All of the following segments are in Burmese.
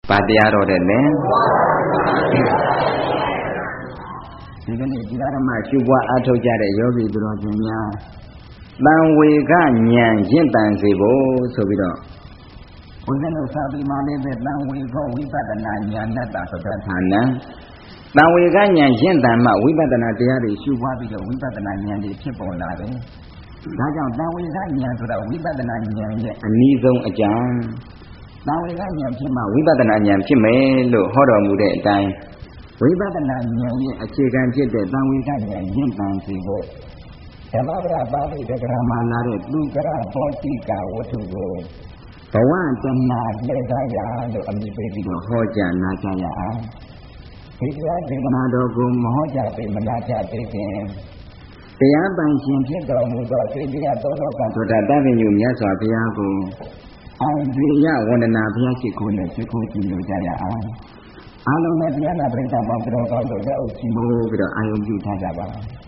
ဘာတရားတော်တဲ့လဲဒီကနေ့ဒီဓမ္မရှုပွားအားထုတ်ကြတဲ့ယောဂီသူတော်ရှင်များတန်ဝေကဉာဏ်ရင့်တန်စေဖို့ဆိုပြီးတော့ဘုရားတို့စာပေမှာလည်းပဲတန်ဝေကဝိပဿနာဉာဏ်နဲ့တာဆိုတဲ့ဌာနတန်ဝေကဉာဏ်ရင့်တန်မှဝိပဿနာတရားတွေရှုပွားပြီးတော့ဝိပဿနာဉာဏ်တွေဖြစ်ပေါ်လာတယ်ဒါကြောင့်တန်ဝေကဉာဏ်ဆိုတာဝိပဿနာဉာဏ်ရဲ့အနည်းဆုံးအကြောင်းတန်ဝေကဉာဏ်ဖြစ်မှဝိပဿနာဉာဏ်ဖြစ်မယ်လို့ဟောတော်မူတဲ့အတိုင်းဝိပဿနာဉာဏ်ရဲ့အခြေခံဖြစ်တဲ့တန်ဝေကဉာဏ်ရင့်တန်စေဖို့ဓမ္မပဒပါဠိတက္ကရာမှာလာတဲ့သူကရဘောတိကဝတ္ထုကိုဘဝတဏှာလက်ကားရလို့အမည်ပေးပြီးတော့ဟောကြားနာကြားရအောင်ဒီတရားဒေသနာတော်ကိုမဟောကြားပေးမနာကြသေးခင်တရားပိုင်ရှင်ဖြစ်တော်မူသောသေတရားသောတော်ကသောတာတပည့်ညုမြတ်စွာဘုရားကိုအောင်ပြရဝန္ဒနာဘုရားရှိခိုးနဲ့ရှိခိုးကြည့်လို့ကြရအောင်အားလုံးနဲ့တရားနာပရိသတ်ပေါင်းတော်ကောင်းတို့လက်အုပ်ချီးမိုးပြီးတော့အာယုံပြုထားကြပါ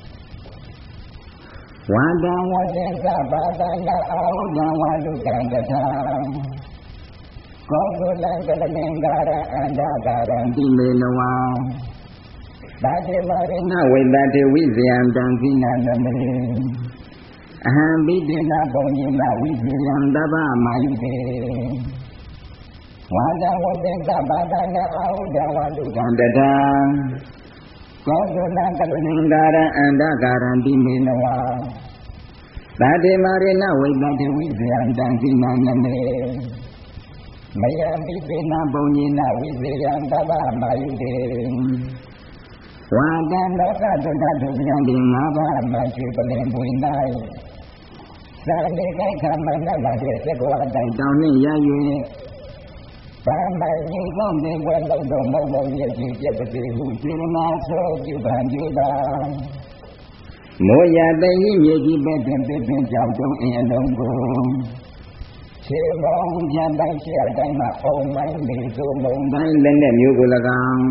ဝန္တံဝတ္တသဘာသနာအာဟုဒံဝါလူကံတထံကောကုလံကလင်္ကာရအန္တကာရံတိမေနဝံသာတိမရိဏဝိတတေဝိဇယံတံခိနန္တမေအဟံပိတိနာပုံညိနဝိဇယံတဗ္ဗမာယုတေဝန္တံဝတ္တသဘာသနာအာဟုဒံဝါလူကံတထံကောကုလံကလင်္ကာရအန္တကာရံတိမေနဝံသာတိမရိဏဝိတတေဝိဇယံတံခိနန္တမေမယံပိတိနာပုံညိနဝိဇယံတဗ္ဗမာယုတေဝါတံလောကတုဒ္ဓတုဗျံဒီငါးပါးမရှိပလင်ပွေ၌သာလေကိခမနလာတဲ့သက္ကဝတိုင်တောင်းနှင့်ရ၍ဘာမိုင်ဒီကောင်းတဲ့ဝဲလုံးတော်မုံမုံရဲ့ကြည့်ပြတဲ့ဟုစေနာသောပြုပံပြုတာမိုးရတဲ့ဤမြေကြီးပဲ့တဲ့ကြောင့်တုံးအင်းအလုံးကိုခြေမောင်းကြံတိုင်းရှေ့တိုင်းမှာအုံမိုင်းနေသို့မုံတိုင်းလည်းနဲ့မျိုးကို၎င်း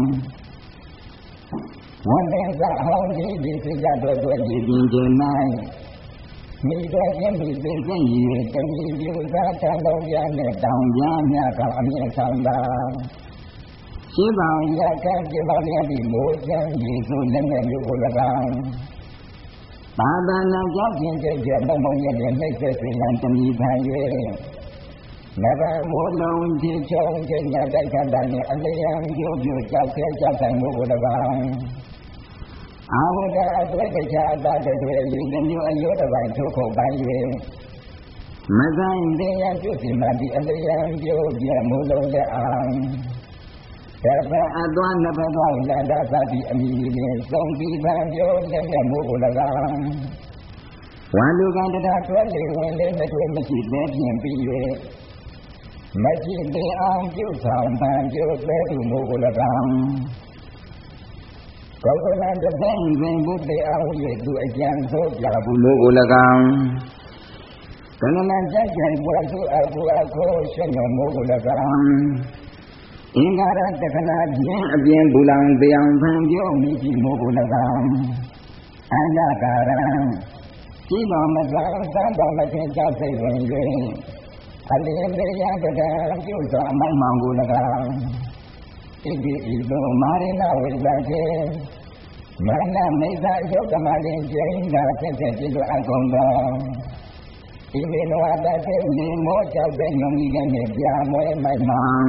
ဝန္တေသဟောင်းကြီးဒီစိတ်တော်တို့ကြည်ခြင်းခြင်း၌မိတော်ခြင်းမိစေခြင်းရည်တတိပြုသာတန်တော်ရနဲ့တောင်ပြားများကအမြဲဆောင်တာရှင်းပါရကပြပါရသည်မိုးချမ်းရေဆိုလည်းနဲ့မျိုးကို၎င်းသာသနာကြောင့်ခြင်းကျဲမုံမုံရဲ့နှိမ့်ဆက်စေရန်တဏီခံ၍နဗမိုးလုံးချချုံခြင်းနဲ့တိုက်ခတ်တာနဲ့အလျံကျိုးပြကြောက်ခဲကြောက်ဆိုင်မှုကို၎င်းအာဟုဒအတွေ့တရားအတ္တတွေအယူမျိုးအယောတပိုင်းထုတ်ခုတ်ပိုင်း၍မဆိုင်တရားပြုစီမှဒီအလျံကျိုးပြမှုလုံးတဲ့အောင်တပည့်အသွမ်းနှစ်ပတ်သောလက်သာသတိအမိဖြင့်သုံးပြီးပံပြောတဲ့မှုကို၎င်းဝါလူကံတရားတွဲလေဝင်လေးမတွေ့မရှိသေးဖြင့်ပြီး၍မရှိသေးအောင်ပြုဆောင်ပံပြောတဲ့မှုကို၎င်းကောကုလံတသိင်ပင်ဘုဒ္ဓအောင်၍သူအကျံဆိုပြဘူးလို့ကို၎င်းကလမကြကြိုင်ပွားစုအကူအခိုးရှင်တော်မို့ကို၎င်းအင်္ဂါရတက္ကနာပြင်းအပြင်ဘူလောင်ပြောင်ဖန်ပြောမိရှိမို့ကို၎င်းအန္တကာရံကြည်တော်မသာသံတော်မထင်ကြောက်စိတ်ဝင်၍အလင်းလေးရတဲ့ပြုစွာအမိုက်မောင်ကို၎င်းဣတိဤသို့မာရိဏဝိသကေမရဏမိစ္ဆာယုတ်ကမလေးကျင်းတာဖြစ်တဲ့ဒီလိုအကုန်သောဒီလိုဝတ္တတေဒီမောကြောက်တဲ့ညုံကြီးကနေပြမွဲမိုက်မှန်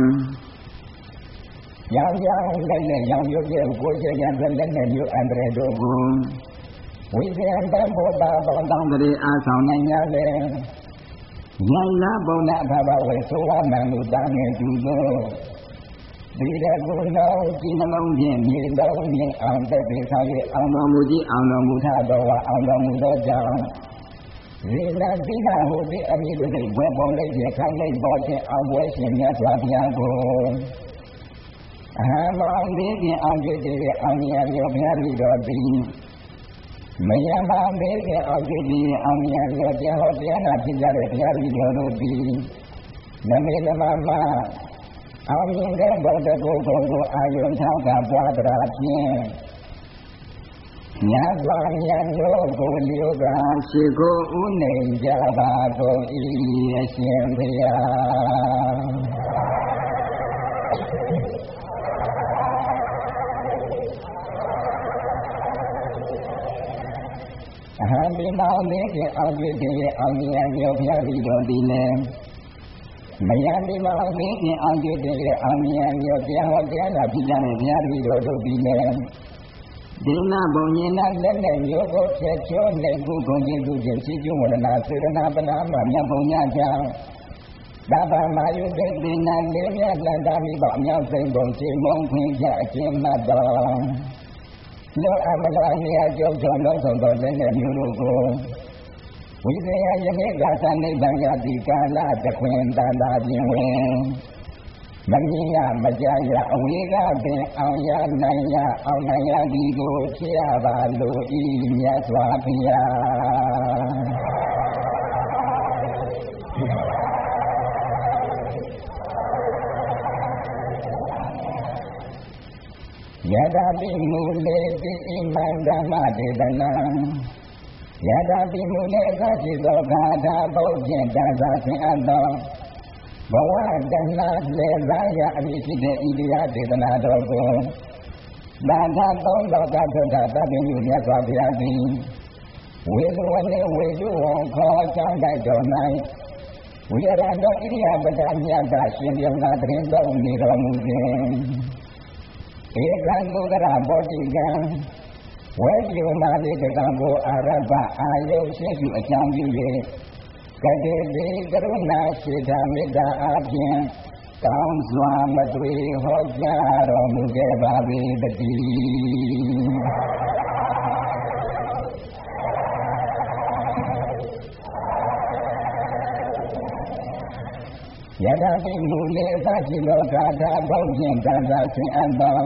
ရောင်ရောင်လိုက်နဲ့ရောင်ရုပ်ရဲ့ကိုယ်ချက်ကလက်နဲ့မျိုးအန္တရာယ်တို့ကိုဝိဇ္ဇာတံဘောတာပေါင်းတောင်းတည်းအားဆောင်နိုင်ရလေဉာဏ်လာဘုံနာဘဘဝေသောဝမန်လူတာငယ်သူတို့ဒီရကုနောဒီနှလုံးဖြင့်မြေတော်မြင်အောင်တက်ပြီးဆောင်၍အောင်တော်မူကြီးအောင်တော်မူထတော်ဝအောင်တော်မူသောကြောင့်ဒီနာတိနာဟုဒီအမိတို့ဘွယ်ပေါ်လိုက်ရခိုင်လိုက်ပေါ်ခြင်းအောင်ပွဲရှင်မြတ်စွာဘုရားကိုအဟံမောင်ဒီဖြင့်အောင်ကြည့်တဲ့အောင်ရရောဘုရားပြီးတော်သည်မယံမောင်ဒီဖြင့်အောင်ကြည့်တဲ့အောင်ရရောတရားဟောတရားနာဖြစ်ကြတဲ့ဘုရားပြီးတော်တို့သည်နမေနမမအောင်မြင်တဲ့ဘုဒ္ဓကိုယ်ကိုအာယုံထောက်ကပွားတရားဖြင့်ညာပါဉာဏ်တို့ကိုလျောကရှိကိုဥနေကြပါကုန်၏အရှင်ဘုရားဒီမောင်လေးကအောင်ပြည့်တဲ့အောင်မြတ်မျိုးဖျားပြီးတော့ဒီလေမယံဒီမောင်လေးကအောင်ပြည့်တဲ့အောင်မြတ်မျိုးတရားဟောတရားနာပြကြတဲ့ဘုရားပြီးတော့တို့ဒီလေဒီနာဘုံရင်နာလက်နဲ့မျိုးကိုချက်ချိုးနဲ့ကုကုန်ခြင်းကုခြင်းရှိကျွဝရဏစေရနာပနာမမြတ်ဘုံညကြောင့်ဒါပါမာယုတေတိနာလေးမြတ်လန္တာမိပေါ့မြောက်စိန်ဘုံချေမုံခွင့်ကြအခြင်းမတ်တော်လောအမလာမြတ်ကြောင့်ကြောင့်လုံးဆောင်တော်တဲ့မျိုးတို့ကိုဝိဇ္ဇာယမေကသနိဗ္ဗာန်ယတိကာလတခွင်တန်တာပြင်ဝင်မမြင်ရမကြားရအဝေကပင်အောင်ရနိုင်ရအောင်နိုင်ရဒီကိုဖြစ်ရပါလို့ဤမြတ်စွာဘုရားယထာပိမူလေတိဣမံဓမ္မဒေသနာယထာပိမူလေအခါရှိသောဂါထာဘုဖြင့်တန်ဆာဆင်အပ်သောဘဝတဏှာလေသားရအဖြစ်ရှိတဲ့ဣတိယဒေသနာတော်ကိုသာသာသုံးတော်ကထုတ်တာတပည့်ယူမြတ်စွာဘုရားသည်ဝေလူဝနေဝေလူဝံခေါ်ကြောင်းတိုက်တော်၌ဝိရဏတော်ဣရိယာပဒမြတ်သာရှင်ပြုံသာတရင်တော်နေတော်မူခြင်းဧကံကုသရဘောတိကံဝေပြုမာလိတကံကိုအာရပအာယုရှိစုအကြောင်းပြု၍ကတိတိကရုဏာစေတမေတ္တာအပြင်ကောင်းစွာမသွေဟောကြားတော်မူခဲ့ပါ၏တည်းယထာပိမူလေအသရှိသောဂါထာဘုဖြင့်တန်ဆာဆင်အပ်သော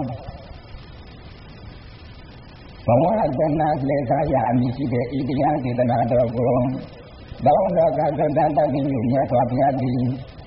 ဘဝတဏှာလေသာရအမည်ရှိတဲ့ဣတိယဒေသနာတော်ကိုတောင်းတော်ကသုတ္တတတိယမြတ်စွာဘုရားသည်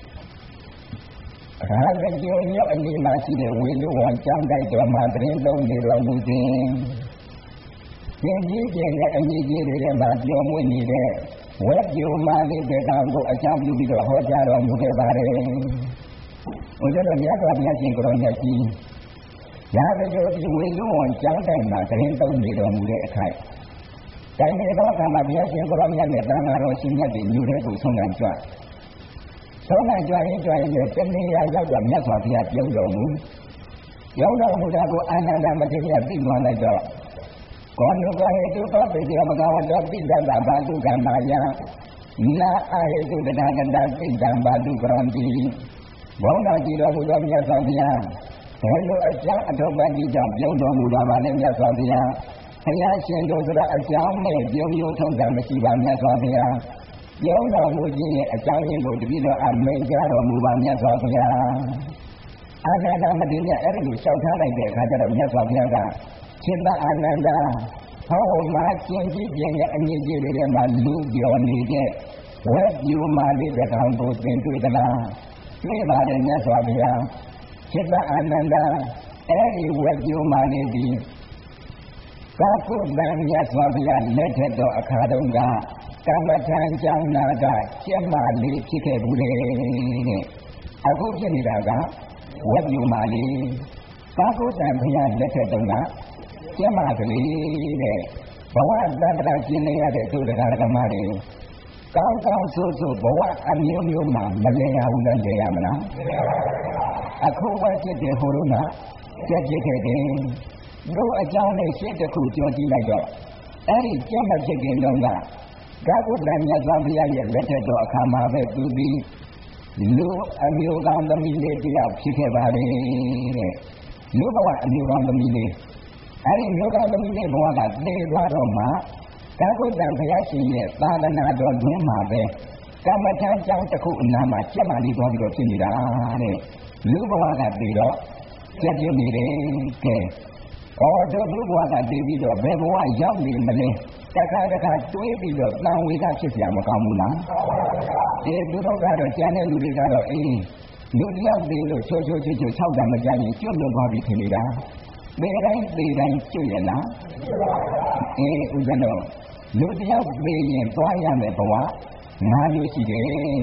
ရာဇဂိုမြောက်အနီးမှာရှိတဲ့ဝေလူဝံကျောင်းတိုက်တော်မှာတရင်လုံးနေတော်မူခြင်းသင်ကြီးခြင်းနဲ့အမိကြီးတွေထဲမှာပြောမွေ့နေတဲ့ဝေပြုမာလိတကံကိုအကြောင်းပြုပြီးတော့ဟောကြားတော်မူခဲ့ပါတယ်။ဘုရားတော်မြတ်စွာဘုရားရှင်ကိုယ်တော်မြတ်ကြီးရာဇဂိုဒီဝေလူဝံကျောင်းတိုက်မှာတရင်လုံးနေတော်မူတဲ့အခိုက်တိုင်းမြေတော်ကမှာဘုရားရှင်ကိုယ်တော်မြတ်နဲ့တန်ခါတော်ရှင်မြတ်တွေယူတဲ့ကိုဆုံးခံကြွဆုံးခံကြွရင်တနေရာရောက်တော့မြတ်စွာဘုရားပြုံးတော်မူရောက်တော်မူတာကိုအာနန္ဒမထေရသိသွားလိုက်တော့ကောနုကဟေတုသောပိတိမကဝတ္တပိတ္တဘာတုကံမာယနာအာဟေတုတထာဂတပိတ္တဘာတုကရံတိဘုန်းတော်ကြည်တော်မူသောမြတ်စွာဘုရားဘယ်လိုအကြောင်းအထောက်ပံ့ကြောင့်ပြုံးတော်မူတာပါလဲမြတ်စွာဘုရားဘုရားရှင်တို့ဆိုတာအကြောင်းနဲ့ပြုံးထုံးတာမရှိပါမြတ်စွာဘုရားပြုံးတော်မူခြင်းရဲ့အကြောင်းရင်းကိုတပည့်တော်အမိန့်ကြားတော်မူပါမြတ်စွာဘုရားအာနန္ဒမထေရအဲ့ဒီလိုလျှောက်ထားလိုက်တဲ့အခါကျတော့မြတ်စွာဘုရားကจิตအာနန္ဒဟောမှာကျင့်ကြည့်ခြင်းရဲ့အမြင့်ကြီးတွေမှာလူပြောနေတဲ့ဝက်ပြူမာလေးတကောင်ကိုသင်တွေ့သလားတွေ့ပါတယ်မြတ်စွာဘုရားจิตအာနန္ဒအဲ့ဒီဝက်ပြူမာလေးဒီကာကုတ္တမြတ်စွာဘုရားလက်ထက်တော်အခါတုန်းကကမ္မထံကျောင်းနာကကျက်မလေးဖြစ်ခဲ့ဘူးလေတဲ့အခုဖြစ်နေတာကဝက်ပြူမာလေးကာကုတ္တဘုရားလက်ထက်တုန်းကကျမကလေးတဲ့ဘဝတတ္တရာကျင်နေရတဲ့သူတရားဓမ္မတွေကောင်းကောင်းဆိုးဆိုးဘဝအမျိုးမျိုးမှာမလည်ရဘူးလားလည်ရမလားအခုဝတ်ဖြစ်တဲ့ဟိုလိုကကြက်ကြည့်ခဲ့တယ်တို့အကြောင်းနဲ့ရှင်းတစ်ခုပြောကြည့်လိုက်တော့အဲ့ဒီကျမဖြစ်ခင်တုန်းကကာကုတ္တမြတ်စွာဘုရားရဲ့လက်ထက်တော်အခါမှာပဲသူပြီးလူအမျိုးကောင်းသမီးလေးတယောက်ဖြစ်ခဲ့ပါလေတဲ့လူဘဝအမျိုးကောင်းသမီးလေးအဲ့ဒီမျိုးကောင်းသမီးလေးဘဝကသေသွားတော့မှကာကုတ္တဘုရားရှင်ရဲ့သာသနာတော်တွင်မှာပဲကမ္မထံကျောင်းတစ်ခုအနားမှာကျက်မှလေးသွားပြီးတော့ဖြစ်နေတာတဲ့လူဘဝကသေတော့ကျက်ပြနေတယ်ကဲတို့လူဘဝကသေပြီးတော့ဘယ်ဘဝရောက်နေမလဲတခါတွေးပြီးတော့တန်ဝေကဖြစ်ပြမကောင်းဘူးလားဒီလူတို့ကတော့ကျန်တဲ့လူတွေကတော့လူတယောက်သေးလို့ချိုး၆တန်မကြရင်ကျွတ်လွတ်သွားပြီးထင်နေတာဘယ်တိုင်းကျွတ်ရလားဦးဇင်းတို့လူတယောက်သေးရင်သွားရမယ်ဘဝ၅မျိုးရှိတယ်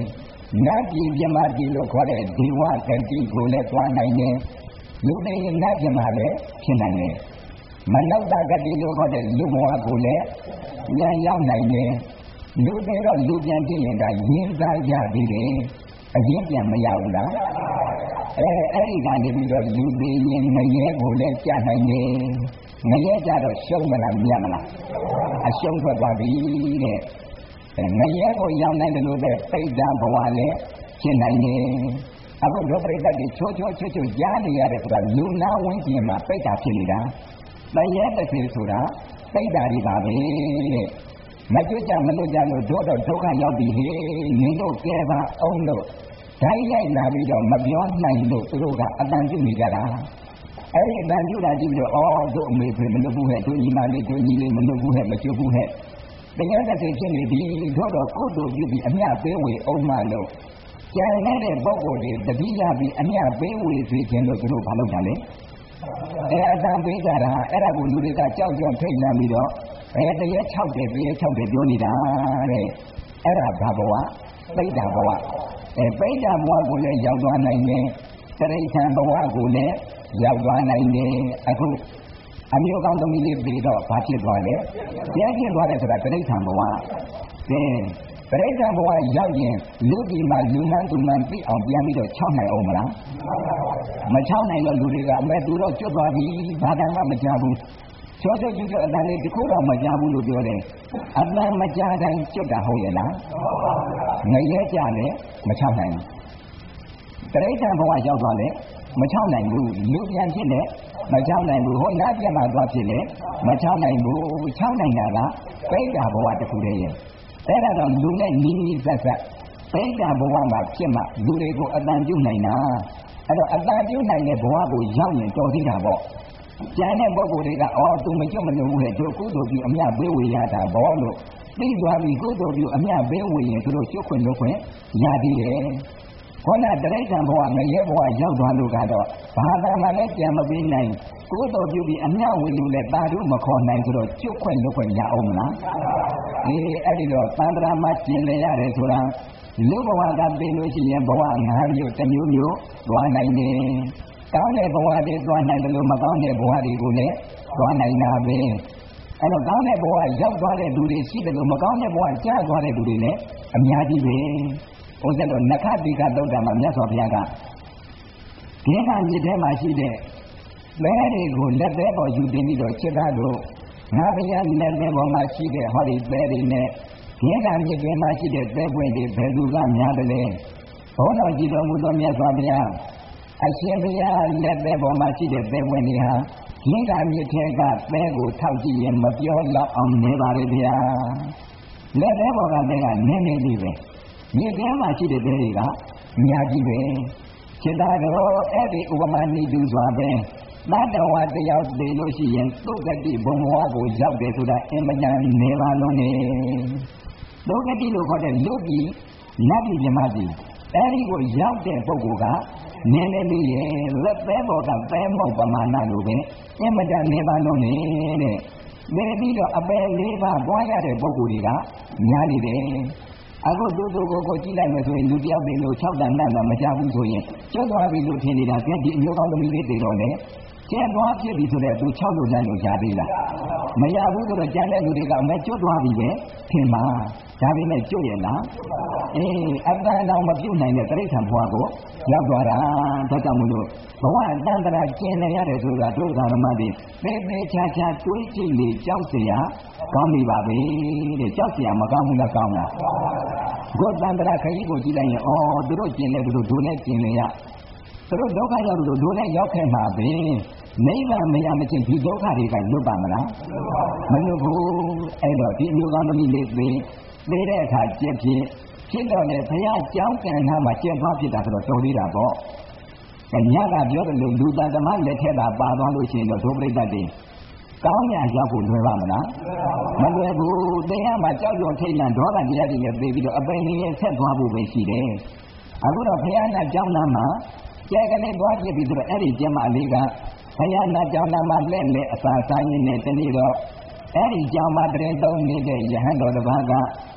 နတ်ပြည်ပြမကြီးလို့ခေါ်တဲ့ဒေဝတတိကိုလည်းတွားနိုင်တယ်လူတွေနတ်ပြမလည်းဖြစ်နိုင်တယ်မနောတကတိလို့ခေါ်တဲ့လူဘဝကိုလည်းလမ်းရောက်နိုင်တယ်လူတွေတော့လူပြန်ဖြစ်ရင်ဒါရင်းစားကြသေးတယ်အရင်ပြန်မရဘူးလားအဲ့ဒီကနေပြီးတော့လူတွေရင်ငရဲကိုလည်းကြားနိုင်တယ်ငရဲကြတော့ရှုံးမလားမြတ်မလားအရှုံးထွက်သွားပြီတဲ့ငရဲကိုရောက်နိုင်တယ်လို့ပဲပိဋကဘဝလည်းရှင်းနိုင်တယ်အခုဒုပရိသတ်တွေချိုးကြားနေရတယ်ဆိုတာလူနာဝင်းကျင်မှာပိဋကဖြစ်နေတာတရဲတစ်စီဆိုတာပိဋကတွေပါပဲတဲ့မကြွကြမလို့ကြလို့တို့တော့ဒုက္ခရောက်ပြီဟေးနင်တို့ကဲပါအောင်လို့ဓာတ်ရိုက်လာပြီးတော့မပြောနိုင်လို့သူတို့ကအတန်ပြုနေကြတာအဲ့ဒီအတန်ပြုတာကြည့်ပြီးတော့တို့အမေဖေမလုပ်ဘူးဟဲ့တို့ညီမလေးတို့ညီလေးမလုပ်ဘူးဟဲ့မကျွတ်ဘူးဟဲ့တရားတစ်စိဖြစ်နေပြီတို့တော့ကိုယ်တို့ပြုပြီးအမျှပေးဝေအောင်မလို့ကျန်တဲ့ပုဂ္ဂိုလ်တွေတတိယပြီးအမျှပေးဝေစေခြင်းလို့သူတို့ဘာလုပ်ကြလဲအတန်ပေးကြတာအဲ့ဒါကိုလူတွေကကြောက်ကြောက်ထိတ်လန့်ပြီးတော့တရား6တယ်ပြောနေတာတဲ့အဲ့ဒါဘာဘဝပိဋကဘဝပိဋကဘဝကိုလည်းရောက်သွားနိုင်တယ်တရိစ္ဆာန်ဘဝကိုလည်းရောက်သွားနိုင်တယ်အခုအမျိုးကောင်းသမီးလေးပြီးတော့ဘာဖြစ်သွားလဲပြန်ဖြစ်သွားတယ်ဆိုတာတရိစ္ဆာန်ဘဝတရိစ္ဆာန်ဘဝရောက်ရင်လူဒီမှာလူမှန်သူမှန်သိအောင်ပြန်ပြီးတော့6နိုင်အောင်မလားမ6နိုင်တော့လူတွေကအမဲသူတော့ကျွတ်သွားပြီဘာတန်မှမကြဘူးချောချောကြည့်တော့အတန်လေးတခုတော့မကြဘူးလို့ပြောတယ်အတန်မကြတိုင်းကျွတ်တာဟုတ်ရဲ့လားငရဲကြတယ်မ6နိုင်ဘူးတရိစ္ဆာန်ဘဝရောက်သွားတယ်မ6နိုင်ဘူးလူပြန်ဖြစ်တယ်မ6နိုင်ဘူးဟောနတ်ပြန်มาသွားဖြစ်တယ်မ6နိုင်ဘူး6နိုင်တာကပိဋကဘဝတစ်ခုတည်းရဲ့အဲ့ဒါတော့လူနဲ့နီးနီးဆက်ဆက်ပိဋကဘဝမှာဖြစ်မှလူတွေကိုအတန်ပြုနိုင်တာအဲ့တော့အတန်ပြုနိုင်တဲ့ဘဝကိုရောက်ရင်တော်သေးတာပေါ့ကျန်တဲ့ပုဂ္ဂိုလ်တွေကသူမကျွတ်မလို့ဘူးလေတို့ကုသိုလ်ပြုအမြတ်ပေးဝေရတာဘောလို့သိသွားပြီကုသိုလ်ပြုအမြတ်ပေးဝေရင်သူတို့ကျွတ်ခွင့်လုပ်ခွင့်ရသေးတယ်ခေါင်းကတရိစ္ဆာန်ဘဝငရဲဘဝရောက်သွားလို့ကတော့ဘာသာမှလည်းကြံမပေးနိုင်ကုသိုလ်ပြုပြီးအမြတ်ဝေလို့လည်းတာတို့မခေါ်နိုင်ဆိုတော့ကျွတ်ခွင့်လုပ်ခွင့်ရအောင်မလားအဲ့ဒီတော့သံဃာမှာကျင်လည်ရတယ်ဆိုတာလူဘဝကသိလို့ရှိရင်ဘဝ၅မျိုးတစ်မျိုးမျိုးသွားနိုင်တယ်ကောင်းတဲ့ဘဝတွေသွားနိုင်တယ်လို့မကောင်းတဲ့ဘဝတွေကိုလည်းသွားနိုင်တာပဲအဲ့တော့ကောင်းတဲ့ဘဝရောက်သွားတဲ့လူတွေရှိတယ်လို့မကောင်းတဲ့ဘဝကြားသွားတဲ့လူတွေလည်းအများကြီးပဲဥစ္စာတော့နခတိကသုတ်တံမှာမြတ်စွာဘုရားကဒီကမြစ်ထဲမှာရှိတဲ့မဲတွေကိုလက်သေးပေါ်ယူတင်ပြီးတော့ချက်သားတို့ငါဘုရားလက်သေးပေါ်မှာရှိတဲ့ဟောဒီသဲတွေနဲ့ဒီကမြစ်ထဲမှာရှိတဲ့သဲပွင့်တွေဘယ်သူကများတယ်လဲဘုန်းတော်ကြည်တော်မူသောမြတ်စွာဘုရားအရှင်ဘုရားလက်သေးပေါ်မှာရှိတဲ့သဲပွင့်တွေဟာဒီကမြစ်ထဲကသဲကိုထောက်ကြည့်ရင်မပြောတော့အောင်နေပါလေဗျာလက်သေးပေါ်ကသဲကနည်းနည်းလေးပဲမြစ်ထဲမှာရှိတဲ့သဲတွေကအများကြီးပဲจิตတော်အဲ့ဒီဥပမာနိတူစွာပဲသတ္တဝါတယောက်သိလို့ရှိရင်သုဂတိဘုံဘဝကိုရောက်တယ်ဆိုတာအင်မတန်နေပါလုံးနေသုဂတိလို့ခေါ်တဲ့လူကြီးနတ်ပြည်မြမကြီးအဲ့ဒီကိုရောက်တဲ့ပုဂ္ဂိုလ်ကနည်းနည်းလေးရဲ့လက်သေးပေါ်ကသဲမောက်ပမာဏလို့ပဲအင်မတန်နေပါလုံးနေတဲ့နေပြီးတော့အပယ်၄ပါးပွားရတဲ့ပုဂ္ဂိုလ်တွေကများနေတယ်အခုသူတို့ကိုကြည့်လိုက်မယ်ဆိုရင်လူတယောက်တည်းလို့6တန်နဲ့မကြဘူးဆိုရင်ကျွတ်သွားပြီလို့ထင်နေတာကဲဒီအမျိုးကောင်းသမီးလေးတွေတော့လေကျဲသွားဖြစ်ပြီဆိုတော့သူ6လို့လမ်းလို့ရသေးလားမရဘူးဆိုတော့ကျန်တဲ့လူတွေကမဲကျွတ်သွားပြီပဲထင်ပါဒါပေမဲ့ကျွတ်ရဲ့လားအတန်တော်မပြုတ်နိုင်တဲ့တိရစ္ဆာန်ဘဝကိုရောက်သွားတာဒါကြောင့်မလို့ဘဝတန်တရာကျင်နေရတယ်ဆိုတာဒုက္ခဓမ္မတွေသေသေးချာချာတွေးကြည့်လေကြောက်เสียကောင်းပြီပါပဲတဲ့ကြောက်เสียမကောင်းဘူးလားကောင်းလားကိုယ်တန်တရာခရီးကိုကြည့်လိုက်ရင်သူတို့ကျင်တယ်သူတို့ဒုနဲ့ကျင်နေရသူတို့ဒုက္ခရောက်လို့ဒုနဲ့ရောက်ခဲ့မှာပဲနိဗ္ဗာန်မရမချင်းဒီဒုက္ခတွေကလွတ်ပါမလားမလွတ်ဘူးအဲ့တော့ဒီမျိုးကောင်းသမီးလေးသေးတဲ့အခါဖြစ်တော့လေဘုရားကြောင်းကံထားမှာကျက်သွားဖြစ်တာဆိုတော့တော်သေးတာပေါ့ညကပြောတယ်လို့လူသားသမားလက်ထက်တာပါသွားလို့ရှိရင်တော့ဒုပရိသတ်တွေကောင်းရာရောက်ဖို့လွယ်ပါမလားမလွယ်ဘူးတရားမှာကြောက်ရွံ့ထိတ်လန့်ဒေါသတရားတွေနဲ့ပြေးပြီးတော့အပင်ကြီးဆက်သွားဖို့ပဲရှိတယ်အခုတော့ဘုရားနာကြောင်းနာမှာကျဲကလေးသွားပြပြီးဆိုတော့အဲ့ဒီကျမလေးကဘုရားနာကြောင်းနာမှာလက်နဲ့အစာစားရင်းနဲ့တနေ့တော့အဲ့ဒီကြောင်းမှာတရင်သုံးနေတဲ့ယဟန်တော်တစ်ပါးက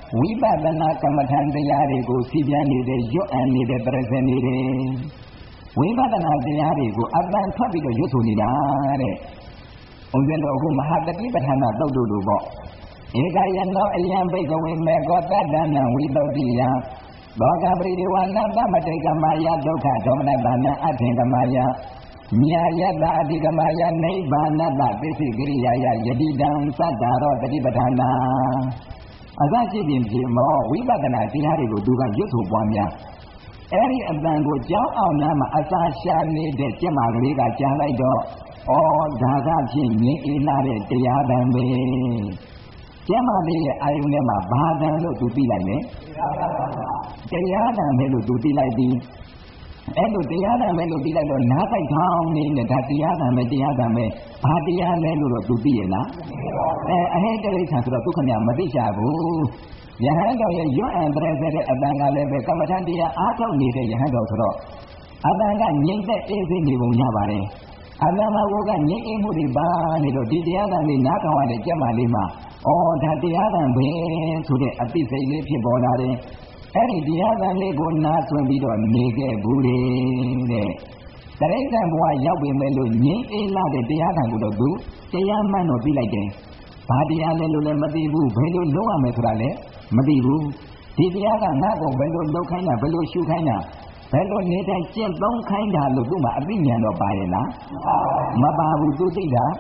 ဝိပဿနာကမ္မထံတရားတွေကိုစီပြန်နေတဲ့ရွတ်အံနေတဲ့ပြည့်စင်နေတယ်ဝိပဿနာတရားတွေကိုအပန်ထွက်ပြီးတော့ရွတ်ဆိုနေတာတဲ့။ဦးဇင်းတို့အခုမဟာတတိပဋ္ဌာန်သုတ်တို့လိုပေါ့ဧကယနောအယံဘိကဝေမေကောတတ္တနံဝိသုဒ္ဓိယဘောဂပရိဒေဝနာသမတေကမယဒုက္ခဒေါမနတနာအထင်ကမယညာယတအဓိကမယနိဗ္ဗာနတပစ္စည်းကိရိယာယယတိတံသတ္တရောတတိပဋ္ဌာနာအစရှိပြင်ပြင်မောဝိပဿနာတရားတွေကိုသူကရွတ်ဆိုပွားများအဲ့ဒီအတန်ကိုကြောင်းအောင်နာမှာအစာရှာနေတဲ့ကျက်မာကလေးကကြားလိုက်တော့ဩဒါကဖြင့်ငြိမ်းအေးလာတဲ့တရားတန်ပဲကျက်မာလေးရဲ့အာယုန်ထဲမှာဘာတန်လို့သူသိလိုက်လဲတရားတန်ပဲလို့သူသိလိုက်ပြီးအဲ့လိုတရားတန်ပဲလို့သိလိုက်တော့နားဆိုင်ထောင်းနေတဲ့ဒါတရားတန်ပဲတရားတန်ပဲဘာတရားလဲလို့တော့သူသိရလားအဟိတရိစ္ဆာဆိုတော့သူခင်ဗျမသိချဘူးယဟန်တော်ရဲ့ရွတ်အံပြည့်စက်တဲ့အတန်ကလည်းပဲကမ္မထံတရားအားထုတ်နေတဲ့ယဟန်တော်ဆိုတော့အတန်ကငြိမ့်သက်အေးစိနေပုံရပါတယ်အတန်မှာကိုကငြိမ့်အေးမှုတွေပါနေတော့ဒီတရားတန်လေးနားထောင်ရတဲ့ကြက်မှလေးမှာဩဒါတရားတန်ပဲဆိုတဲ့အသိစိတ်လေးဖြစ်ပေါ်လာတယ်အဲ့ဒီတရားတန်လေးကိုနားဆွင့်ပြီးတော့နေခဲ့ဘူးတဲ့တရိစ္ဆာန်ဘဝရောက်ပြီမဲ့လို့ငြိမ့်အေးလာတဲ့တရားတန်ကိုတော့သူတရားမှန်တော့သိလိုက်တယ်ဘာတရားလဲလို့လည်းမသိဘူးဘယ်လိုလုပ်ရမယ်ဆိုတာလည်းမသိဘူးဒီတရားကငါ့ကိုဘယ်လိုလုပ်ခိုင်းတာဘယ်လိုရှုခိုင်းတာဘယ်လိုနေတိုင်းကျင့်သုံးခိုင်းတာလို့သူ့မှာအသိဉာဏ်တော့ပါရဲ့လားမပါဘူးသူသိတာ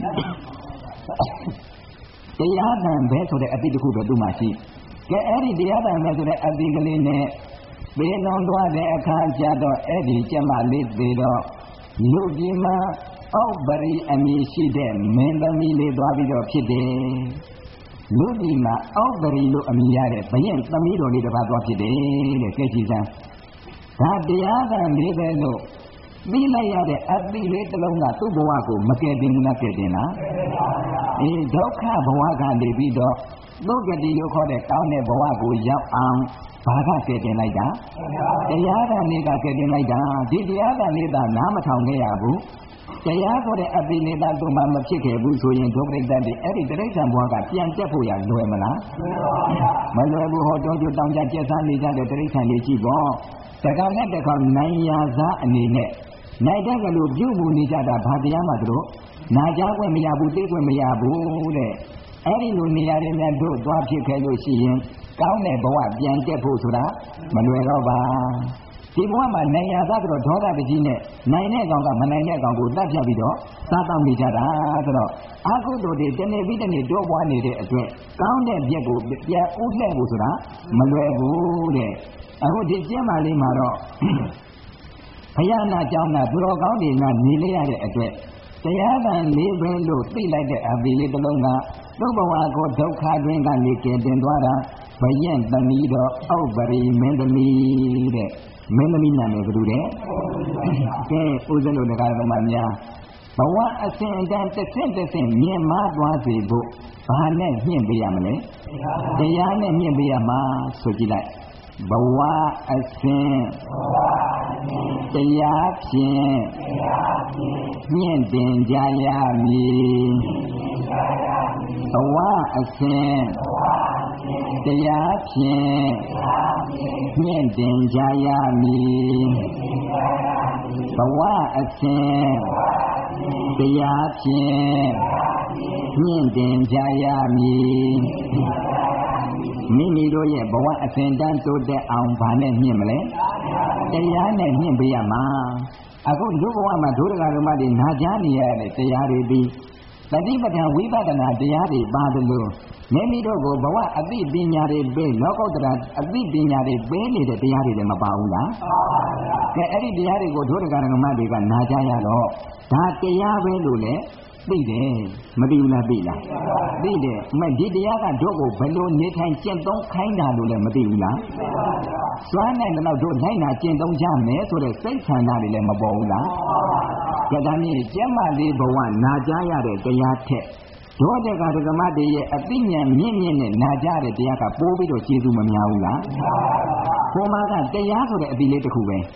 တရားတန်ပဲဆိုတဲ့အသိတစ်ခုတော့သူ့မှာရှိကဲအဲ့ဒီတရားတန်ပဲဆိုတဲ့အသိကလေးနဲ့ဘေးလုံးသွားတဲ့အခါကျတော့အဲ့ဒီကျမလေးသေးတော့လူကြီးမှာဩပရိအမည်ရှိတဲ့မင်းသမီးလေးသွားပြီးတော့ဖြစ်တယ်လူဒီမှာဩပရိလို့အမည်ရတဲ့ဘယင်သမီးတော်လေးတစ်ပါးသွားဖြစ်တယ်တဲ့ကဲကြည်စမ်းဒါတရားကလေးပဲလို့ပြီးလိုက်ရတဲ့အတိလေးတစ်လုံးကသူ့ဘဝကိုမကယ်တင်ဘူးလားကယ်တင်လားဒုက္ခဘဝကနေပြီးတော့သုဂတိလို့ခေါ်တဲ့ကောင်းတဲ့ဘဝကိုရောက်အောင်ဘာကကယ်တင်လိုက်တာတရားကလေးကကယ်တင်လိုက်တာဒီတရားကလေးကနားမထောင်ခဲ့ရဘူးတရားဆိုတဲ့အပိနိဒတုမှမဖြစ်ခဲ့ဘူးဆိုရင်ဒုပရိသတ်တွေအဲ့ဒီတိရစ္ဆာန်ဘဝကပြန်တက်ဖို့ရလွယ်မလားမလွယ်ဘူးဟောတောကျွတောင်ကြကျက်စားနေကြတဲ့တိရစ္ဆာန်တွေရှိပေါ့တကောင်နဲ့တကောင်နိုင်ရာစားအနေနဲ့နိုင်တဲ့ကလေးပြုမှုနေကြတာဘာတရားမှတို့နာကြခွင့်မရဘူးသိခွင့်မရဘူးတဲ့အဲ့ဒီလိုနေရာတွေနဲ့တို့သွားဖြစ်ခဲ့လို့ရှိရင်ကောင်းတဲ့ဘဝပြန်တက်ဖို့ဆိုတာမလွယ်တော့ပါဒီဘဝမှာနိုင်ရသားဆိုတော့ဒေါသတကြီးနဲ့နိုင်တဲ့ကောင်ကမနိုင်တဲ့ကောင်ကိုတတ်ပြပြီးတော့စားတောင်းနေကြတာဆိုတော့အာဟုတို့တွေတနေ့ပြီးတနေ့တိုးပွားနေတဲ့အတွက်ကောင်းတဲ့ပြက်ကိုပြန်ဥလှဲ့ဖို့ဆိုတာမလွယ်ဘူးတဲ့အခုဒီကျမ်းမာလေးမှာတော့ဘုရားနာကြောင်းနာသူတော်ကောင်းတွေကနေလေရတဲ့အတွက်တရားကလေးပဲလို့သိလိုက်တဲ့အပီလေးတစ်လုံးကသူ့ဘဝကိုဒုက္ခတွင်ကနေကယ်တင်သွားတာဘယင်သမီးတော်ဩပရိမင်းသမီးတဲ့မင်းသမီးနာမည်ဘယ်လိုလဲကဲဦးဇင်းတို့တရားတော်မှာများဘဝအစဉ်အတန်းတစ်ဆင့်တစ်ဆင့်မြင်မသွားစေဖို့ဘာနဲ့ညှင့်ပေးရမလဲတရားနဲ့ညှင့်ပေးရမှာဆိုကြည့်လိုက်ဘဝအစဉ်တရားဖြင့်ညှင့်တင်ကြရမည်ဘဝအစဉ်တရားဖြင့်ညှင့်တင်ကြရမည်ဘဝအစဉ်တရားဖြင့်ညှင့်တင်ကြရမည်မိမိတို့ရဲ့ဘဝအစဉ်တန်းတိုးတက်အောင်ဗာနဲ့ညှင့်မလဲတရားနဲ့ညှင့်ပေးရမှာအခုလူဘဝမှာဒုရကဓမ္မတွေနာကြားနေရတဲ့တရားတွေပြီးတတိပဋ္ဌာန်ဝိပဿနာတရားတွေပါတယ်လို့မိမိတို့ကိုဘဝအသိပညာတွေပေးလောကုတ္တရာအသိပညာတွေပေးနေတဲ့တရားတွေလည်းမပါဘူးလားကဲအဲ့ဒီတရားတွေကိုဒုရကဓမ္မတွေကနာကြားရတော့ဒါတရားပဲလို့လေသိတယ်မသိဘူးလားသိလားသိတယ်မဒီတရားကတို့ကိုဘယ်လိုနေထိုင်ကျင့်သုံးခိုင်းတာလို့လည်းမသိဘူးလားစွမ်းနိုင်တဲ့တော့တို့နိုင်တာကျင့်သုံးကြမယ်ဆိုတဲ့စိတ်ဆန္ဒတွေလည်းမပေါ်ဘူးလားကဲဒါနည်းကျမ်းမာလေးဘဝနာကြားရတဲ့တရားထက်ဒုဒကဓမ္မတွေရဲ့အသိဉာဏ်မြင့်မြင့်နဲ့နာကြားတဲ့တရားကပိုးပြီးတော့ကျေစုမများဘူးလားဘုမာကတရားဆိုတဲ့အပီလေးတစ်ခုပဲ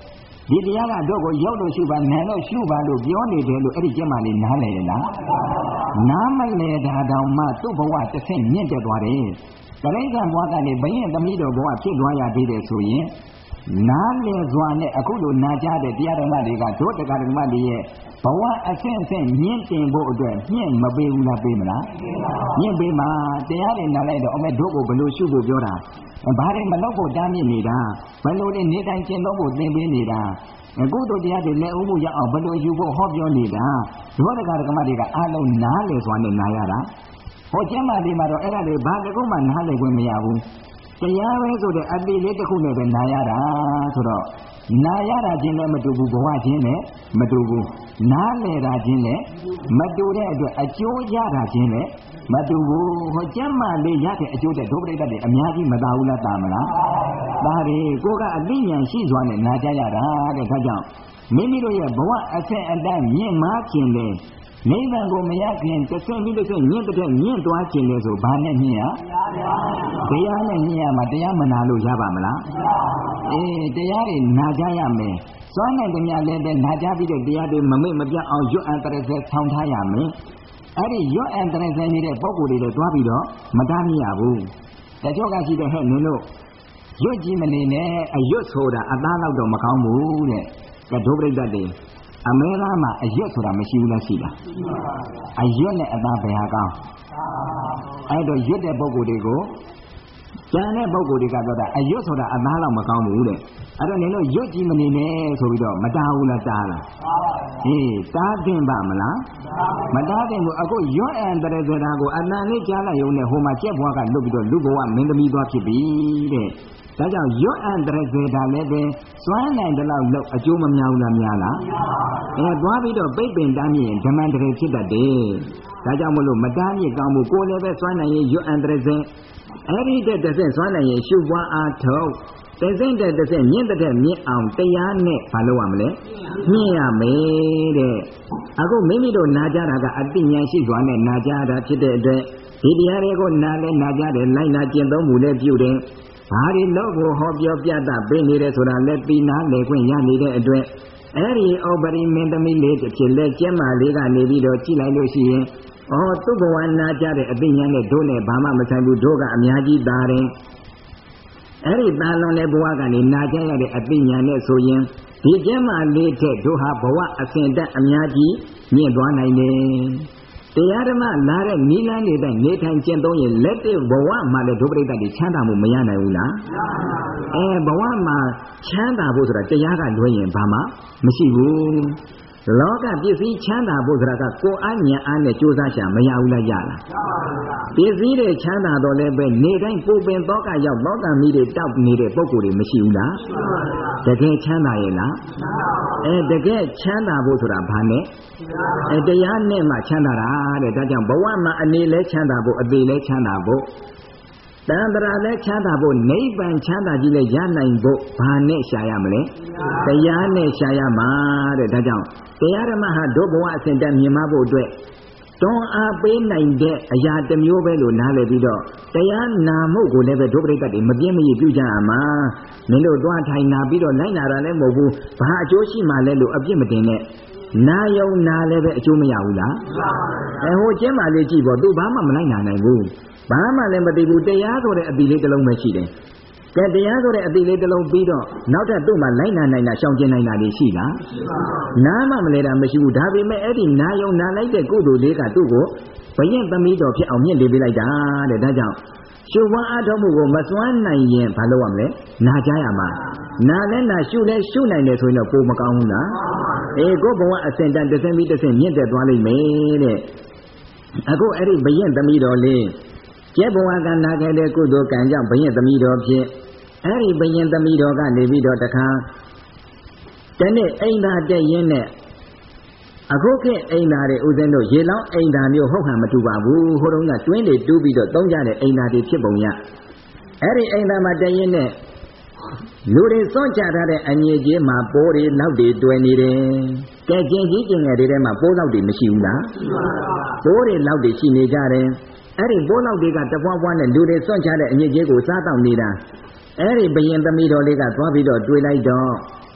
ဒီတရားကတော့ကိုရောက်လို့ရှိပါနိုင်လို့ရှုပါလို့ပြောနေတယ်လို့အဲ့ဒီကျက်မှလေးနားလေလားနားမလဲတာတောင်မှသူ့ဘဝတစ်ဆင့်မြင့်တက်သွားတယ်တရိစ္ဆာန်ဘဝကနေဘယင်သမီးတော်ဘဝဖြစ်သွားရသေးတယ်ဆိုရင်နားလေစွာနဲ့အခုလိုနာကြတဲ့တရားဓမ္မတွေကဒုတရားဓမ္မတွေရဲ့ဘဝအဆင့်ဆင့်မြင့်တင်ဖို့အတွက်မြင့်မပေးဘူးလားပေးမလားမြင့်ပေးမှာတရားတွေနားလိုက်တော့အမေတို့ကိုဘယ်လိုရှုဖို့ပြောတာဘာတွေမလုပ်ဖို့တားမြစ်နေတာဘယ်လိုလဲနေတိုင်းကျင့်လို့ဖို့သင်ပေးနေတာအခုတို့တရားတွေလက်ဦးမှုရအောင်ဘယ်လိုယူဖို့ဟောပြောနေတာဒုတရားဓမ္မတွေကအားလုံးနားလေစွာနဲ့နားရတာဟောကျမ်းမာဒီမှာတော့အဲ့ဒါတွေဘာတကုမှနားလေခွင့်မရဘူးတရားပဲဆိုတဲ့အတိလေးတစ်ခုနဲ့ပဲနာရတာဆိုတော့နာရတာချင်းလည်းမတူဘူးဘဝချင်းလည်းမတူဘူးနားလေတာချင်းလည်းမတူတဲ့အတွက်အကျိုးရတာချင်းလည်းမတူဘူးဟောကျမ်းမာလေးရတဲ့အကျိုးတဲ့ဒုပရိသတ်တွေအများကြီးမသာဘူးလားတာမလားဒါတွေကိုကအသိဉာဏ်ရှိစွာနဲ့နာကြရတာတဲ့ဒါကြောင့်မိမိတို့ရဲ့ဘဝအဆက်အတန်းမြင့်မားခြင်းလေနိဗ္ဗာန်ကိုမရခင်တစ်ဆင့်ပြီးတစ်ဆင့်မြင့်တဲ့မြင့်သွားခြင်းလေဆိုဘာနဲ့မြင့်ရတရားနဲ့မြင့်ရမှာတရားမနာလို့ရပါမလားအေးတရားတွေနာကြရမယ်စွမ်းနိုင်ကြလည်းပဲနာကြပြီးတဲ့တရားတွေမမေ့မပြတ်အောင်ရွတ်အံတရစဲဆောင်းထားရမယ်အဲ့ဒီရွတ်အံတရစဲနေတဲ့ပုံကိုယ်တွေလည်းတွားပြီးတော့မတားမြရဘူးတချို့ကရှိတဲ့ဟဲ့နင်တို့ရွတ်ကြည့်မနေနဲ့အရွတ်ဆိုတာအသားတော့တော့မကောင်းဘူးတဲ့ဒုပရိသတ်တွေအမဲသားမှာအရွတ်ဆိုတာမရှိဘူးလားရှိလားအရွတ်နဲ့အသားဘယ်ဟာကောင်းအဲ့တော့ရွတ်တဲ့ပုဂ္ဂိုလ်တွေကိုကျန်တဲ့ပုဂ္ဂိုလ်တွေကပြောတာအရွတ်ဆိုတာအသားတော့မကောင်းဘူးတဲ့အဲ့တော့နင်တို့ရွတ်ကြည့်မနေနဲ့ဆိုပြီးတော့မတားဘူးလားတားလားအေးတားတင်ပါမလားမတားတင်ဘူးအခုရွတ်အံတရဇတာကိုအတန်လေးကြားလိုက်ရုံနဲ့ဟိုမှာကျက်ဘွားကလွတ်ပြီးတော့လူဘဝမင်းသမီးသွားဖြစ်ပြီတဲ့ဒါကြောင့်ရွတ်အံတရဇတာလည်းပဲစွမ်းနိုင်တဲ့လောက်လောက်အကျိုးမများဘူးလားများလားသွားပြီးတော့ပိတ်ပင်တားမြင်ဓမ္မန္တရေဖြစ်တတ်တယ်ဒါကြောင့်မလို့မတားမြစ်ကောင်းမှုကိုယ်လည်းပဲစွမ်းနိုင်ရင်ရွတ်အံတရဇအဲ့ဒီတဲ့တစ်ဆင့်စွမ်းနိုင်ရင်ရှုပွားအားထုတ်တစ်ဆင့်တဲ့တစ်ဆင့်မြင့်တဲ့မြင့်အောင်တရားနဲ့မလုပ်ရမလဲမြင့်ရမယ်တဲ့အခုမိမိတို့နာကြတာကအတိညာရှိစွာနဲ့နာကြတာဖြစ်တဲ့အတွက်ဒီတရားတွေကိုနာလဲနာကြတယ်လိုက်နာကျင့်သုံးမှုလည်းပြုတယ်ဘာတွေလို့ကိုဟောပြောပြတာပေးနေတယ်ဆိုတာလည်းပြီးနာလေခွင့်ရနေတဲ့အတွက်အဲ့ဒီဩပရိမင်းသမီးလေးတစ်ဖြစ်လဲကျမ်းမာလေးကနေပြီးတော့ကြည်လိုက်လို့ရှိရင်သူ့ဘဝနာကြတဲ့အသိဉာဏ်နဲ့တို့နဲ့ဘာမှမဆိုင်ဘူးတို့ကအများကြီးသာတယ်အဲ့ဒီသာလွန်တဲ့ဘဝကနေနာကြရတဲ့အသိဉာဏ်နဲ့ဆိုရင်ဒီကျမ်းမာလေးတဲ့တို့ဟာဘဝအစဉ်တက်အများကြီးမြင့်သွားနိုင်တယ်တရားဓမ္မလာတဲ့နိလန်းနေတိုင်းနေထိုင်ကျင့်သုံးရင်လက်တွေ့ဘဝမှာလည်းဒုပရိသတ်တွေချမ်းသာမှုမရနိုင်ဘူးလားဘဝမှာချမ်းသာဖို့ဆိုတာတရားကလွှဲရင်ဘာမှမရှိဘူးလောကပစ္စည်းချမ်းသာဖို့ဆိုတာကကိုယ်အားဉာဏ်အားနဲ့ကြိုးစားရှာမရဘူးလားရလားပစ္စည်းတွေချမ်းသာတော့လည်းပဲနေတိုင်းပူပင်သောကရောက်သောကမိတွေတောက်နေတဲ့ပုံကိုယ်တွေမရှိဘူးလားတကယ်ချမ်းသာရဲ့လားတကယ်ချမ်းသာဖို့ဆိုတာဘာနဲ့တရားနဲ့မှချမ်းသာတာတဲ့ဒါကြောင့်ဘဝမှာအနေလဲချမ်းသာဖို့အသေးလဲချမ်းသာဖို့တန်ត្រာလဲချမ်းသာဖို့နိဗ္ဗာန်ချမ်းသာကြီးလဲရနိုင်ဖို့ဘာနဲ့ရှာရမလဲတရားနဲ့ရှာရမှာတဲ့ဒါကြောင့်တရားဓမ္မဟာဒုဘဝအစဉ်တည်းမြင်မဖို့အတွက်တွန်းအားပေးနိုင်တဲ့အရာတစ်မျိုးပဲလို့နားလည်ပြီးတော့တရားနာမှုကိုလည်းပဲဒုပရိသတ်တွေမပြင်းမရပြုကြရမှာမင်းတို့တွားထိုင်နာပြီးတော့လိုက်နာတာလည်းမဟုတ်ဘူးဘာအကျိုးရှိမှလဲလို့အပြစ်မတင်နဲ့နာယုံနာလည်းပဲအကျိုးမရဘူးလားဟိုကျင်းပါလေးကြည့်ပေါ့သူဘာမှမလိုက်နာနိုင်ဘူးဘာမှလည်းမသိဘူးတရားဆိုတဲ့အတိလေးတစ်လုံးပဲရှိတယ်ကဲတရားဆိုတဲ့အတိလေးတစ်လုံးပြီးတော့နောက်ထပ်သူ့မှာလိုက်နာနိုင်တာရှောင်ကျဉ်နိုင်တာတွေရှိလားနားမှမလဲတာမရှိဘူးဒါပေမဲ့အဲ့ဒီနာယုံနာလိုက်တဲ့ကုသိုလ်လေးကသူ့ကိုဘယင်သမီးတော်ဖြစ်အောင်မြင့်လေပေးလိုက်တာတဲ့ဒါကြောင့်ရှုပွားအားထုတ်မှုကိုမစွမ်းနိုင်ရင်ဘာလုပ်ရမလဲနာကြရမှာနာလဲနာရှုလဲရှုနိုင်တယ်ဆိုရင်တော့ပိုမကောင်းဘူးလားကိုဘဝအစဉ်တန်တစ်ဆင့်ပြီးတစ်ဆင့်မြင့်တက်သွားလိမ့်မယ်တဲ့အခုအဲ့ဒီဘယင်သမီးတော်လေးကျက်ဘဝကနာခဲ့တဲ့ကုသိုလ်ကံကြောင့်ဘယင်သမီးတော်ဖြစ်အဲ့ဒီဘယင်သမီးတော်ကနေပြီးတော့တခါတနေ့အိမ်သာတက်ရင်းနဲ့အခုခေတ်အိမ်သာတွေဦးဇင်းတို့ရေလောင်းအိမ်သာမျိုးဟုတ်ဟန်မတူပါဘူးဟိုတုန်းကတွင်းတွေတူးပြီးတော့သုံးကြတဲ့အိမ်သာတွေဖြစ်ပုံရအဲ့ဒီအိမ်သာမှာတက်ရင်းနဲ့လူတွေစွန့်ချထားတဲ့အငြိကြီးမှာပိုးတွေနောက်တွေတွယ်နေတယ်ကဲကျင်ကြီးကျင်ငယ်တွေထဲမှာပိုးနောက်တွေမရှိဘူးလားပိုးတွေနောက်တွေရှိနေကြတယ်အဲ့ဒီပိုးနောက်တွေကတပွားပွားနဲ့လူတွေစွန့်ချတဲ့အငြိကြီးကိုစားတော့နေတာအဲ့ဒီဘယင်သမီးတော်လေးကသွားပြီးတော့တွေ့လိုက်တော့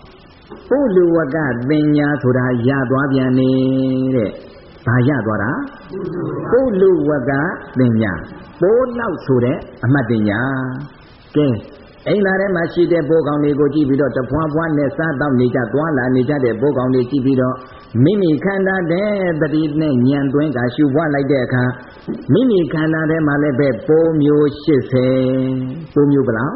ပုလူဝကပညာဆိုတာရသွားပြန်နေတဲ့ဘာရသွားတာပုလူဝကပညာပိုးလောက်ဆိုတဲ့အမှတ်ပညာကဲအိမ်လာထဲမှာရှိတဲ့ဘိုးကောင်တွေကိုကြည့်ပြီးတော့တပွားပွားနဲ့စားတော့နေကြသွားလာနေကြတဲ့ဘိုးကောင်တွေကြည့်ပြီးတော့မိမိခန္ဓာတဲ့တတိနဲ့ဉာဏ်သွင်းကရှုပွားလိုက်တဲ့အခါမိမိခန္ဓာထဲမှာလည်းပဲပိုးမျိုး80ပိုးမျိုးဘယ်လောက်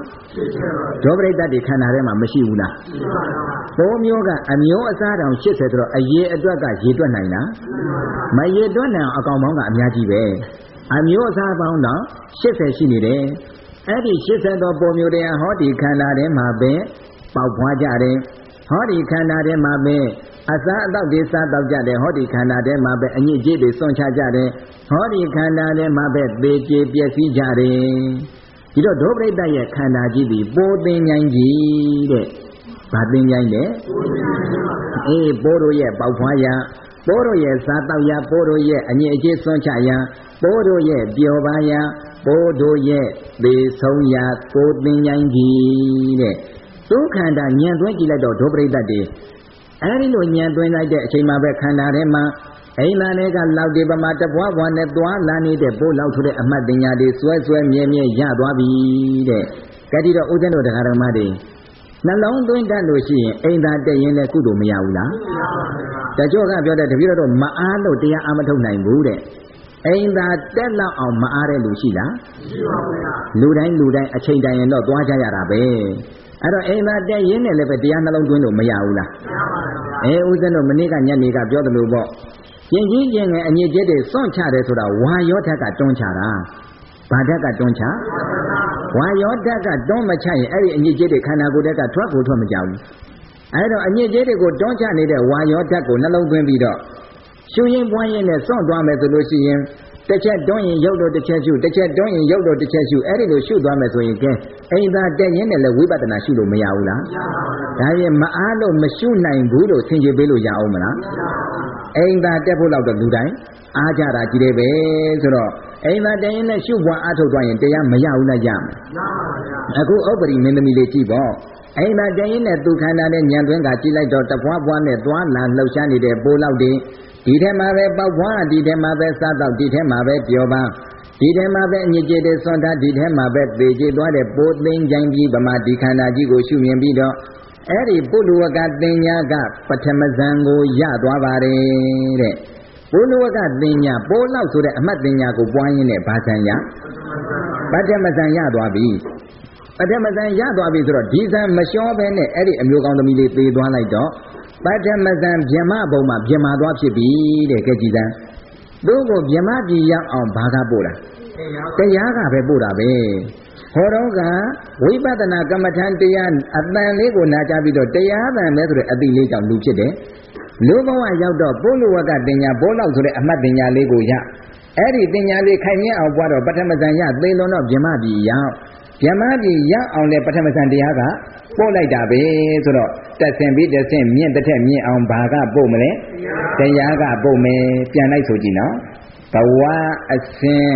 80ဒေါပရိသတ်တွေခန္ဓာထဲမှာမရှိဘူးလားပိုးမျိုးကအမျိုးအစားတောင်80ဆိုတော့အရေအတွက်ကရေတွက်နိုင်လားမရေတွက်နိုင်အောင်အကောင်ပေါင်းကအများကြီးပဲအမျိုးအစားပေါင်းတော့80ရှိနေတယ်အဲ့ဒီ80သောပုံမျိုးတရားဟောဒီခန္ဓာထဲမှာပဲပေါက်ဖွားကြတယ်ဟောဒီခန္ဓာထဲမှာပဲအစားအသောက်တွေစားတော့ကြတယ်ဟောဒီခန္ဓာထဲမှာပဲအညစ်အကြေးတွေစွန့်ချကြတယ်ဟောဒီခန္ဓာထဲမှာပဲသေကျေပျက်စီးကြတယ်ဒီတော့ဒုပရိသတ်ရဲ့ခန္ဓာကြီးဒီပိုးသိဉ္ဇိုင်းကြီးတဲ့ဗာသိဉ္ဇိုင်းတဲ့အေးပိုးတို့ရဲ့ပေါက်ဖွားရာပိုးတို့ရဲ့စားတော့ရာပိုးတို့ရဲ့အညစ်အကြေးစွန့်ချရာပိုးတို့ရဲ့ပျော်ပါရာပိုးတို့ရဲ့သေဆုံးရာကိုသိဉ္ဇိုင်းကြီးတဲ့သူခန္ဓာဉာဏ်သွင်းကြည့်လိုက်တော့ဒုပရိသတ်တွေအဲဒီလိုဉာဏ်သွင်းလိုက်တဲ့အချိန်မှာပဲခန္ဓာထဲမှာအိမ်သာတွေကလောက်ဒီပမာတပွားပွားနဲ့သွားလာနေတဲ့ပိုးလောက်ဆိုတဲ့အမှတ်ပညာတွေစွဲစွဲမြဲမြဲရသွားပြီတဲ့ကတိတော့ဦးဇင်းတို့တရားဓမ္မတွေနှလုံးသွင်းတတ်လို့ရှိရင်အိမ်သာတက်ရင်လည်းကုသိုလ်မရဘူးလားတချို့ကပြောတဲ့တပည့်တော်မအားလို့တရားအားမထုတ်နိုင်ဘူးတဲ့အိမ်သာတက်လောက်အောင်မအားတဲ့လူရှိလားမရှိပါဘူးဗျာလူတိုင်းအချိန်တိုင်းရင်တော့သွားကြရတာပဲအဲ့တော့အိမ်သာတက်ရင်းနဲ့လည်းပဲတရားနှလုံးသွင်းလို့မရဘူးလားမရပါဘူးဗျာဦးဇင်းတို့မနေ့ကညနေကပြောသလိုပေါ့ကျင်ကြီးကျင်ငယ်အညစ်အကြေးတွေစွန့်ချတယ်ဆိုတာဝါယောဓာတ်ကတွန်းချတာဘာဓာတ်ကတွန်းချဝါယောဓာတ်ကတွန်းမချရင်အဲ့ဒီအညစ်အကြေးတွေခန္ဓာကိုယ်ဓာတ်ကထွက်ကိုထွက်မကြဘူးအဲ့တော့အညစ်အကြေးတွေကိုတွန်းချနေတဲ့ဝါယောဓာတ်ကိုနှလုံးသွင်းပြီးတော့ရှုရင်ပွားရင်နဲ့စွန့်သွားမယ်ဆိုလို့ရှိရင်တစ်ချက်တွန်းရင်ရုပ်တော့တစ်ချက်ရှုတစ်ချက်တွန်းရင်ရုပ်တော့တစ်ချက်ရှုအဲ့ဒီလိုရှုသွားမယ်ဆိုရင်ကဲအိမ်သာတက်ရင်လည်းဝိပဿနာရှုလို့မရဘူးလားမရပါဘူးဒါပြင်မအားလို့မရှုနိုင်ဘူးလို့သင်္ကြန်ပေးလို့ရအောင်မလားမရပါဘူးအိမ်သာတက်ဖို့တော့လူတိုင်းအားကြတာကြီးတယ်ပဲဆိုတော့အိမ်သာတက်ရင်လည်းရှုပွားအားထုတ်သွားရင်တရားမရဘူးလားရမယ်ရပါပါအခုဥပ္ပရိမင်းသမီးလေးကြည့်ပေါ့အိမ်သာတက်ရင်လည်းသူခန္ဓာနဲ့ဉာဏ်သွင်းကကြည့်လိုက်တော့တပွားပွားနဲ့သွားလာလှုပ်ရှားနေတဲ့ပိုးလောက်တွေဒီထဲမှာပဲပေါက်ဖွားဒီထဲမှာပဲစားတော့ဒီထဲမှာပဲပျော်ပါဒီထဲမှာပဲအညစ်အကြေးတွေစွန့်ထားဒီထဲမှာပဲသေကျေသွားတဲ့ပိုးသိဉ္ဇိုင်းကြီးဗမာဒီခန္ဓာကြီးကိုရှုမြင်ပြီးတော့အဲ့ဒီပုလူဝကတင်ညာကပထမဇန်ကိုရသွားပါတယ်တဲ့ပုလူဝကတင်ညာပိုးလောက်ဆိုတဲ့အမှတ်တင်ညာကိုပွားရင်းနဲ့ဘာဇန်ရပထမဇန်ရသွားပြီပထမဇန်ရသွားပြီဆိုတော့ဒီဇန်မလျှောပဲနဲ့အဲ့ဒီအမျိုးကောင်းသမီးလေးသေသွားလိုက်တော့ပထမဇန်ဗျမဘုံမှာဗျမသွားဖြစ်ပြီတဲ့ကဲကြည်စမ်းသူ့ကိုဗျမပြည်ရောက်အောင်ဘာကပို့တာတရားကပဲပို့တာပဲဟောတော့ကဝိပဿနာကမ္မထံတရားအတန်လေးကိုနာကြပြီးတော့တရားတန်ပဲဆိုတဲ့အတိလေးကြောင့်လူဖြစ်တယ်လူဘဝရောက်တော့ပုလူဝကတင်ညာဘိုးလောက်ဆိုတဲ့အမှတ်တင်ညာလေးကိုရအဲ့ဒီတင်ညာလေးခိုင်မြဲအောင်ပွားတော့ပထမဇန်ရသေလွန်တော့ဗျမပြည်ရောက်ဗျမပြည်ရောက်အောင်လေပထမဇန်တရားကပို့လိုက်တာပဲဆိုတော့တက်ဆင်ပြီးတက်ဆင်မြင့်တစ်ထက်မြင့်အောင်ဘာကပို့မလဲတရားကပို့မယ်ပြန်လိုက်ဆိုကြည့်နော်ဘဝအစဉ်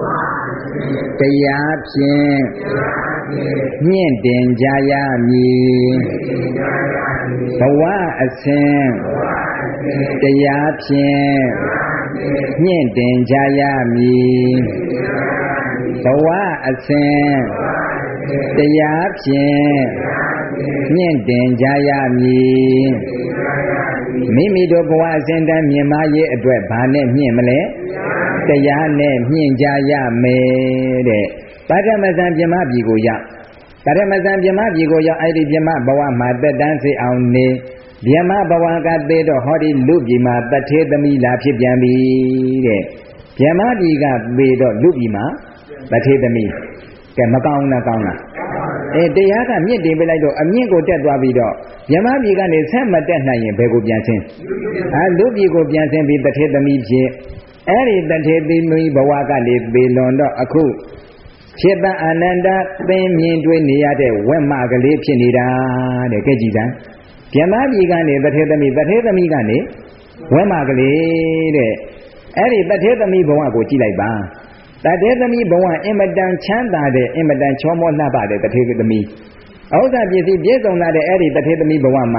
တရားဖြင့်မြင့်တင်ကြရမည်ဘဝအစဉ်တရားဖြင့်မြင့်တင်ကြရမည်ဘဝအစဉ်တရားဖြင့်မြင့်တင်ကြရမည်မိမိတို့ဘဝအစဉ်တည်းမြင့်မားရေးအတွက်ဘာနဲ့မြင့်မလဲတရားနဲ့မြင့်ကြရမယ်တဲ့ပထမဇန်ပြမပြည်ကိုရပထမဇန်ပြမပြည်ကိုရောက်အဲ့ဒီပြမဘဝမှာတက်တန်းစေအောင်နေပြမဘဝကသေးတော့ဟောဒီလူပြည်မှာတထေသမီးလာဖြစ်ပြန်ပြီတဲ့ပြမပြည်ကပေတော့လူပြည်မှာတထေသမီးကဲမကောင်းလားကောင်းလားတရားကမြင့်တင်ပေးလိုက်တော့အမြင့်ကိုတက်သွားပြီးတော့မြမပြည်ကနေဆက်မတက်နိုင်ရင်ဘယ်ကိုပြန်ဆင်းလူပြည်ကိုပြန်ဆင်းပြီးတထေသမီးဖြစ်အဲ့ဒီတထေသမီးဘဝကနေပေလွန်တော့အခုจิตအာနန္ဒသင်မြင်တွေ့နေရတဲ့ဝက်မကလေးဖြစ်နေတာတဲ့ကဲကြည်စမ်းမြမပြည်ကနေတထေသမီးကနေဝက်မကလေးတဲ့အဲ့ဒီတထေသမီးဘဝကိုကြည့်လိုက်ပါတထေသမီးဘဝအင်မတန်ချမ်းသာတဲ့အင်မတန်ချောမောလှပတဲ့တထေသမီးဥစ္စာပစ္စည်းပြည့်စုံလာတဲ့အဲ့ဒီတထေသမီးဘဝမှာ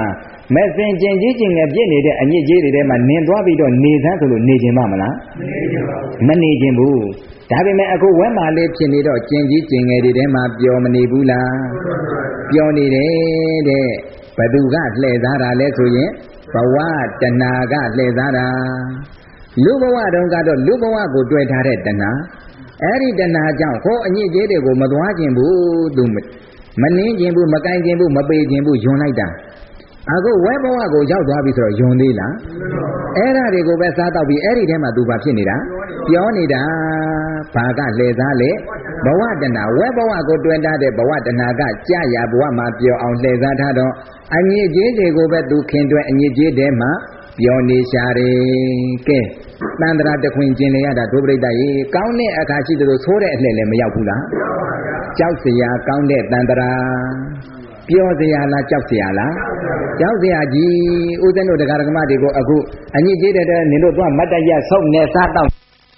မဲ့စင်ကျင်ကြီးကျင်ငယ်ပြည့်နေတဲ့အညစ်အကြေးတွေထဲမှာနင်သွားပြီးတော့နေသန်းဆိုလို့နေခြင်းမလားမနေခြင်းဘူးဒါပေမဲ့အခုဝဲမာလေးဖြစ်နေတော့ကျင်ကြီးကျင်ငယ်တွေထဲမှာပျော်မနေဘူးလားပျော်နေတယ်တဲ့ဘသူကလှည့်စားတာလဲဆိုရင်ဘဝတဏှာကလှည့်စားတာလူဘဝတုန်းကတော့လူဘဝကိုတွေ့ထားတဲ့တဏှာအဲ့ဒီတဏှာကြောင့်ဟောအညစ်အကြေးတွေကိုမသွားခြင်းဘူးသူမနှင်းခြင်းဘူးမကိုင်ခြင်းဘူးမပေခြင်းဘူးယွန်လိုက်တာအခုဝဲဘဝကိုရောက်သွားပြီဆိုတော့ယွန်သေးလားအဲ့ဒါတွေကိုပဲစားတော့ပြီးအဲ့ဒီထဲမှာသူဘာဖြစ်နေတာပြောနေတာဘာကလှည့်စားလေဘဝတဏှာဝဲဘဝကိုတွေ့ထားတဲ့ဘဝတဏှာကကြာရဘဝမှာပြောအောင်လှည့်စားထားတော့အညစ်အကြေးတွေကိုပဲသူခင်တွဲအညစ်အကြေးထဲမှာပြောနေရှာတယ်ကဲတန်ត្រာတခွင်ကျင်လေရတာဒုပရိသတ်ရေကောင်းတဲ့အခါရှိသလိုသိုးတဲ့အလှည့်လည်းမရောက်ဘူးလားကြောက်စရာကောင်းတဲ့တန်ត្រာပြောစရာလားကြောက်စရာလားကြောက်စရာကြီးဦးဇင်းတို့တရားဓမ္မတွေကိုအခုအညစ်အကြေးတဲ့နင်တို့သွားမတ်တရဆုံးနေစားတော့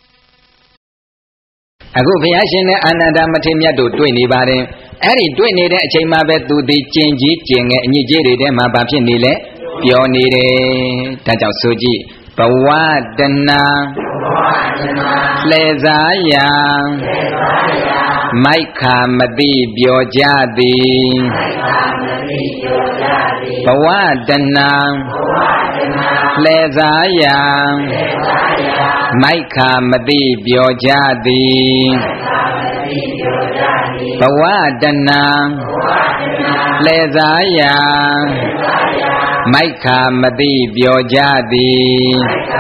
အခုဘုရားရှင်နဲ့အာနန္ဒမထေရမြတ်တို့တွေ့နေပါတယ်အဲ့ဒီတွေ့နေတဲ့အချိန်မှာပဲသူဒီကျင်ကြီးကျင်ငယ်အညစ်အကြေးတွေထဲမှာဘာဖြစ်နေလဲပြောနေတယ်ဒါကြောင့်ဆိုကြည့်ဘဝတဏှာလှည့်စားရာမိုက်ခာမတိပြောကြသည်ဘဝတဏှာလှည့်စားရာမိုက်ခာမတိပြောကြသည်ဘဝတဏှာလှည့်စားရာမိုက်ခာမတိပြောကြသည်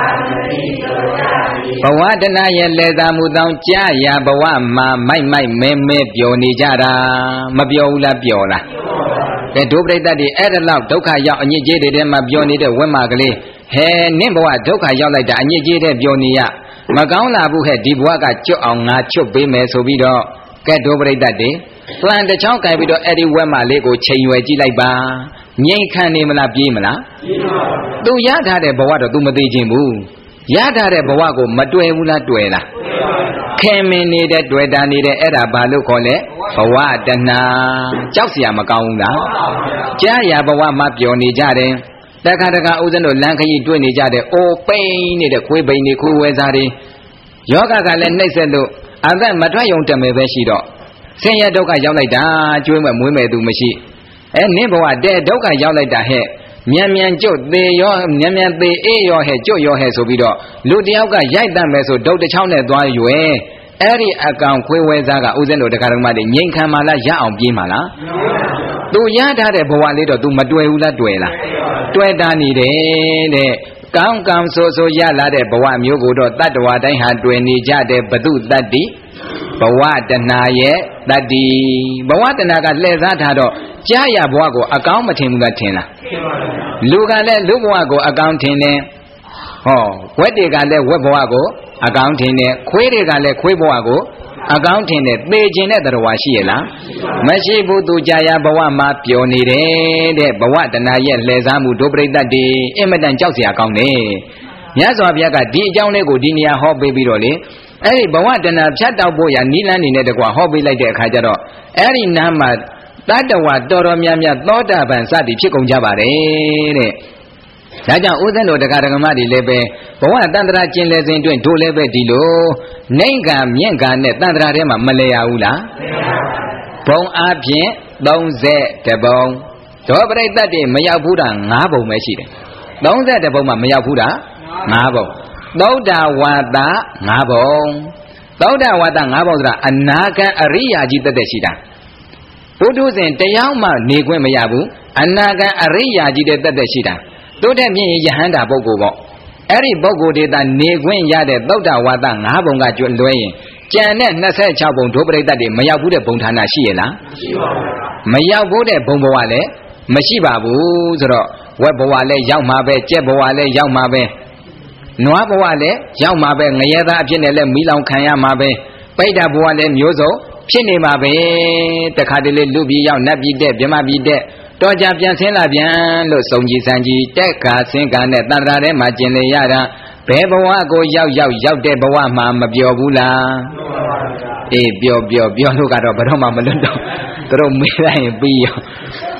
ဘဝတဏှာရဲ့လှည့်စားမှုတောင်ကြာရဘဝမှာမိုက်မဲပြောနေကြတာမပြောဘူးလားပြောလားကဲဒုပရိသတ်တွေအဲ့ဒါလောက်ဒုက္ခရောက်အညစ်အကြေးတွေထဲမှာပြောနေတဲ့ဝိမာကလေးဟဲနင့်ဘဝဒုက္ခရောက်လိုက်တာအညစ်အကြေးတွေပြောနေရမကောင်းလာဘူးဟဲ့ဒီဘဝကကျွတ်အောင်ငါချွတ်ပေးမယ်ဆိုပြီးတော့ကဲဒုပရိသတ်တွေပလန်တစ်ချောင်းကြိုင်ပြီးတော့အဲ့ဒီဝိမာလေးကိုချိန်ရွယ်ကြည့်လိုက်ပါငြိမ်ခံနေမလားပြေးမလားပြေးပါဘူးသူရထားတဲ့ဘဝတော့ तू မသိခြင်းဘူးရထားတဲ့ဘဝကိုမတွေ့ဘူးလားတွေ့လားခင်မင်နေတဲ့တွေ့တာနေတဲ့အဲ့ဒါဘာလို့ခေါ်လဲဘဝတဏှာကြောက်เสียမကောင်းဘူးလားကြာရဘဝမှာပျော်နေကြတယ်တခါတခါဥစဉ်တို့လမ်းခရီးတွေ့နေကြတယ်အိုးပိန်နေတဲ့ခွေးပိန်တွေခွေးဝဲစားတွေယောဂကလည်းနှိမ့်ဆက်လို့အသက်မထွက်ရုံတမယ်ပဲရှိတော့ဆင်းရဲဒုက္ခရောက်လိုက်တာကျွေးမဲ့မွေးမဲ့သူမရှိနင်းဘဝတဲ့ဒုက္ခရောက်လိုက်တာဟဲ့မြန်ကျွတ်သေးရောမြန်သေးအေးရောဟဲ့ကျွတ်ရောဟဲ့ဆိုပြီးတော့လူတယောက်ကရိုက်တတ်မယ်ဆိုဒုတ်တစ်ချောင်းနဲ့သွားရွယ်အဲ့ဒီအကောင်ခွေးဝဲစားကဥစဉ်တို့တရားဓမ္မတွေငြိမ်ခံမှလားရအောင်ပြေးမှလားသူရထားတဲ့ဘဝလေးတော့ तू မတွေ့ဘူးလားတွေ့လားတွေ့တာနေတယ်တဲ့ကောင်းကောင်းဆိုရလာတဲ့ဘဝမျိုးကိုတော့တတ္တဝါတိုင်းဟာတွေ့နေကြတဲ့ဘု တ္တိဘဝတဏှာရဲ့တတ္တိဘဝတဏှာကလှည့်စားထားတော့ကြာရဘဝကိုအကောင်းမထင်ဘူးလားထင်လားလူကလည်းလူဘဝကိုအကောင်းထင်တယ်ဟောဝက်တွေကလည်းဝက်ဘဝကိုအကောင်းထင်တယ်ခွေးတွေကလည်းခွေးဘဝကိုအကောင်းထင်တယ်သေခြင်းတဲ့တရားရှိရလားမရှိဘူးသူကြာရဘဝမှာပျော်နေတယ်တဲ့ဘဝတဏှာရဲ့လှည့်စားမှုဒုပရိသတ်တွေအင်မတန်ကြောက်เสียကောင်းတယ်မြတ်စွာဘုရားကဒီအကြောင်းလေးကိုဒီနေရာဟောပေးပြီးတော့လေအဲ့ဒီဘဝတဏှာဖြတ်တောက်ဖို့ရနိလန်းနေနဲ့တကွာဟောပေးလိုက်တဲ့အခါကျတော့အဲ့ဒီနားမှာတတ္တဝါတော်တော်များများသောတာပန်စသည်ဖြစ်ကုန်ကြပါတယ်တဲ့ဒါကြောင့်ဥစဉ်တို့တရားဓမ္မတွေလည်းပဲဘဝတန်ត្រာကျင်လေစဉ်တွင်တို့လည်းပဲဒီလိုနှိမ့်ကမြင့်ကနဲ့တန်ត្រာထဲမှာမလဲရဘူးလားဘုံအားဖြင့်30ဘုံသောပရိသတ်တွေမရောက်ဘူးတာ9ဘုံပဲရှိတယ်30ဘုံမှမရောက်ဘူးတာ9ဘုံသောတာဝါဒ9ဘုံသောတာဝါဒ9ဘုံဆိုတာအနာဂတ်အရိယာကြီးတက်ရှိတာဘုဒ္ဓဇင်တရားမှနေခွင့်မရဘူးအနာဂတ်အရိယာကြီးတဲ့တက်ရှိတာတို့တဲ့မြင့်ယဟန္တာပုဂ္ဂိုလ်ပေါ့အဲ့ဒီပုဂ္ဂိုလ်တွေသာနေခွင့်ရတဲ့သုဒ္ဓဝါဒ9ဘုံကကျွလွဲရင်ကျန်တဲ့26ဘုံဒုပရိသတ်တွေမရောက်ဘူးတဲ့ဘုံဌာနရှိရလားမရှိပါဘူးမရောက်ဘူးတဲ့ဘုံဘဝလည်းမရှိပါဘူးဆိုတော့ဝက်ဘဝလည်းရောက်မှာပဲကြက်ဘဝလည်းရောက်မှာပဲနွားဘဝလည်းရောက်မှာပဲငရဲသားအဖြစ်နဲ့လည်းမီးလောင်ခံရမှာပဲပိဋကဘဝလည်းမျိုးစုံဖြစ်နေမှာပဲတခါတလေလူပြည်ရောက်နတ်ပြည်တဲ့ဗြဟ္မပြည်တဲ့တော်ကြပြန်ဆင်းလာပြန်လို့စုံကြည်စံကြည်တက်ခါဆင်းကနဲ့တန်ត្រာထဲမှာကျင်လေရတာဘယ်ဘဝကိုရောက်တဲ့ဘဝမှာမပြောဘူးလားအေးပြောလို့ကတော့ဘယ်တော့မှမလွတ်တော့သူတို့မေးလိုက်ရင်ပြီးရော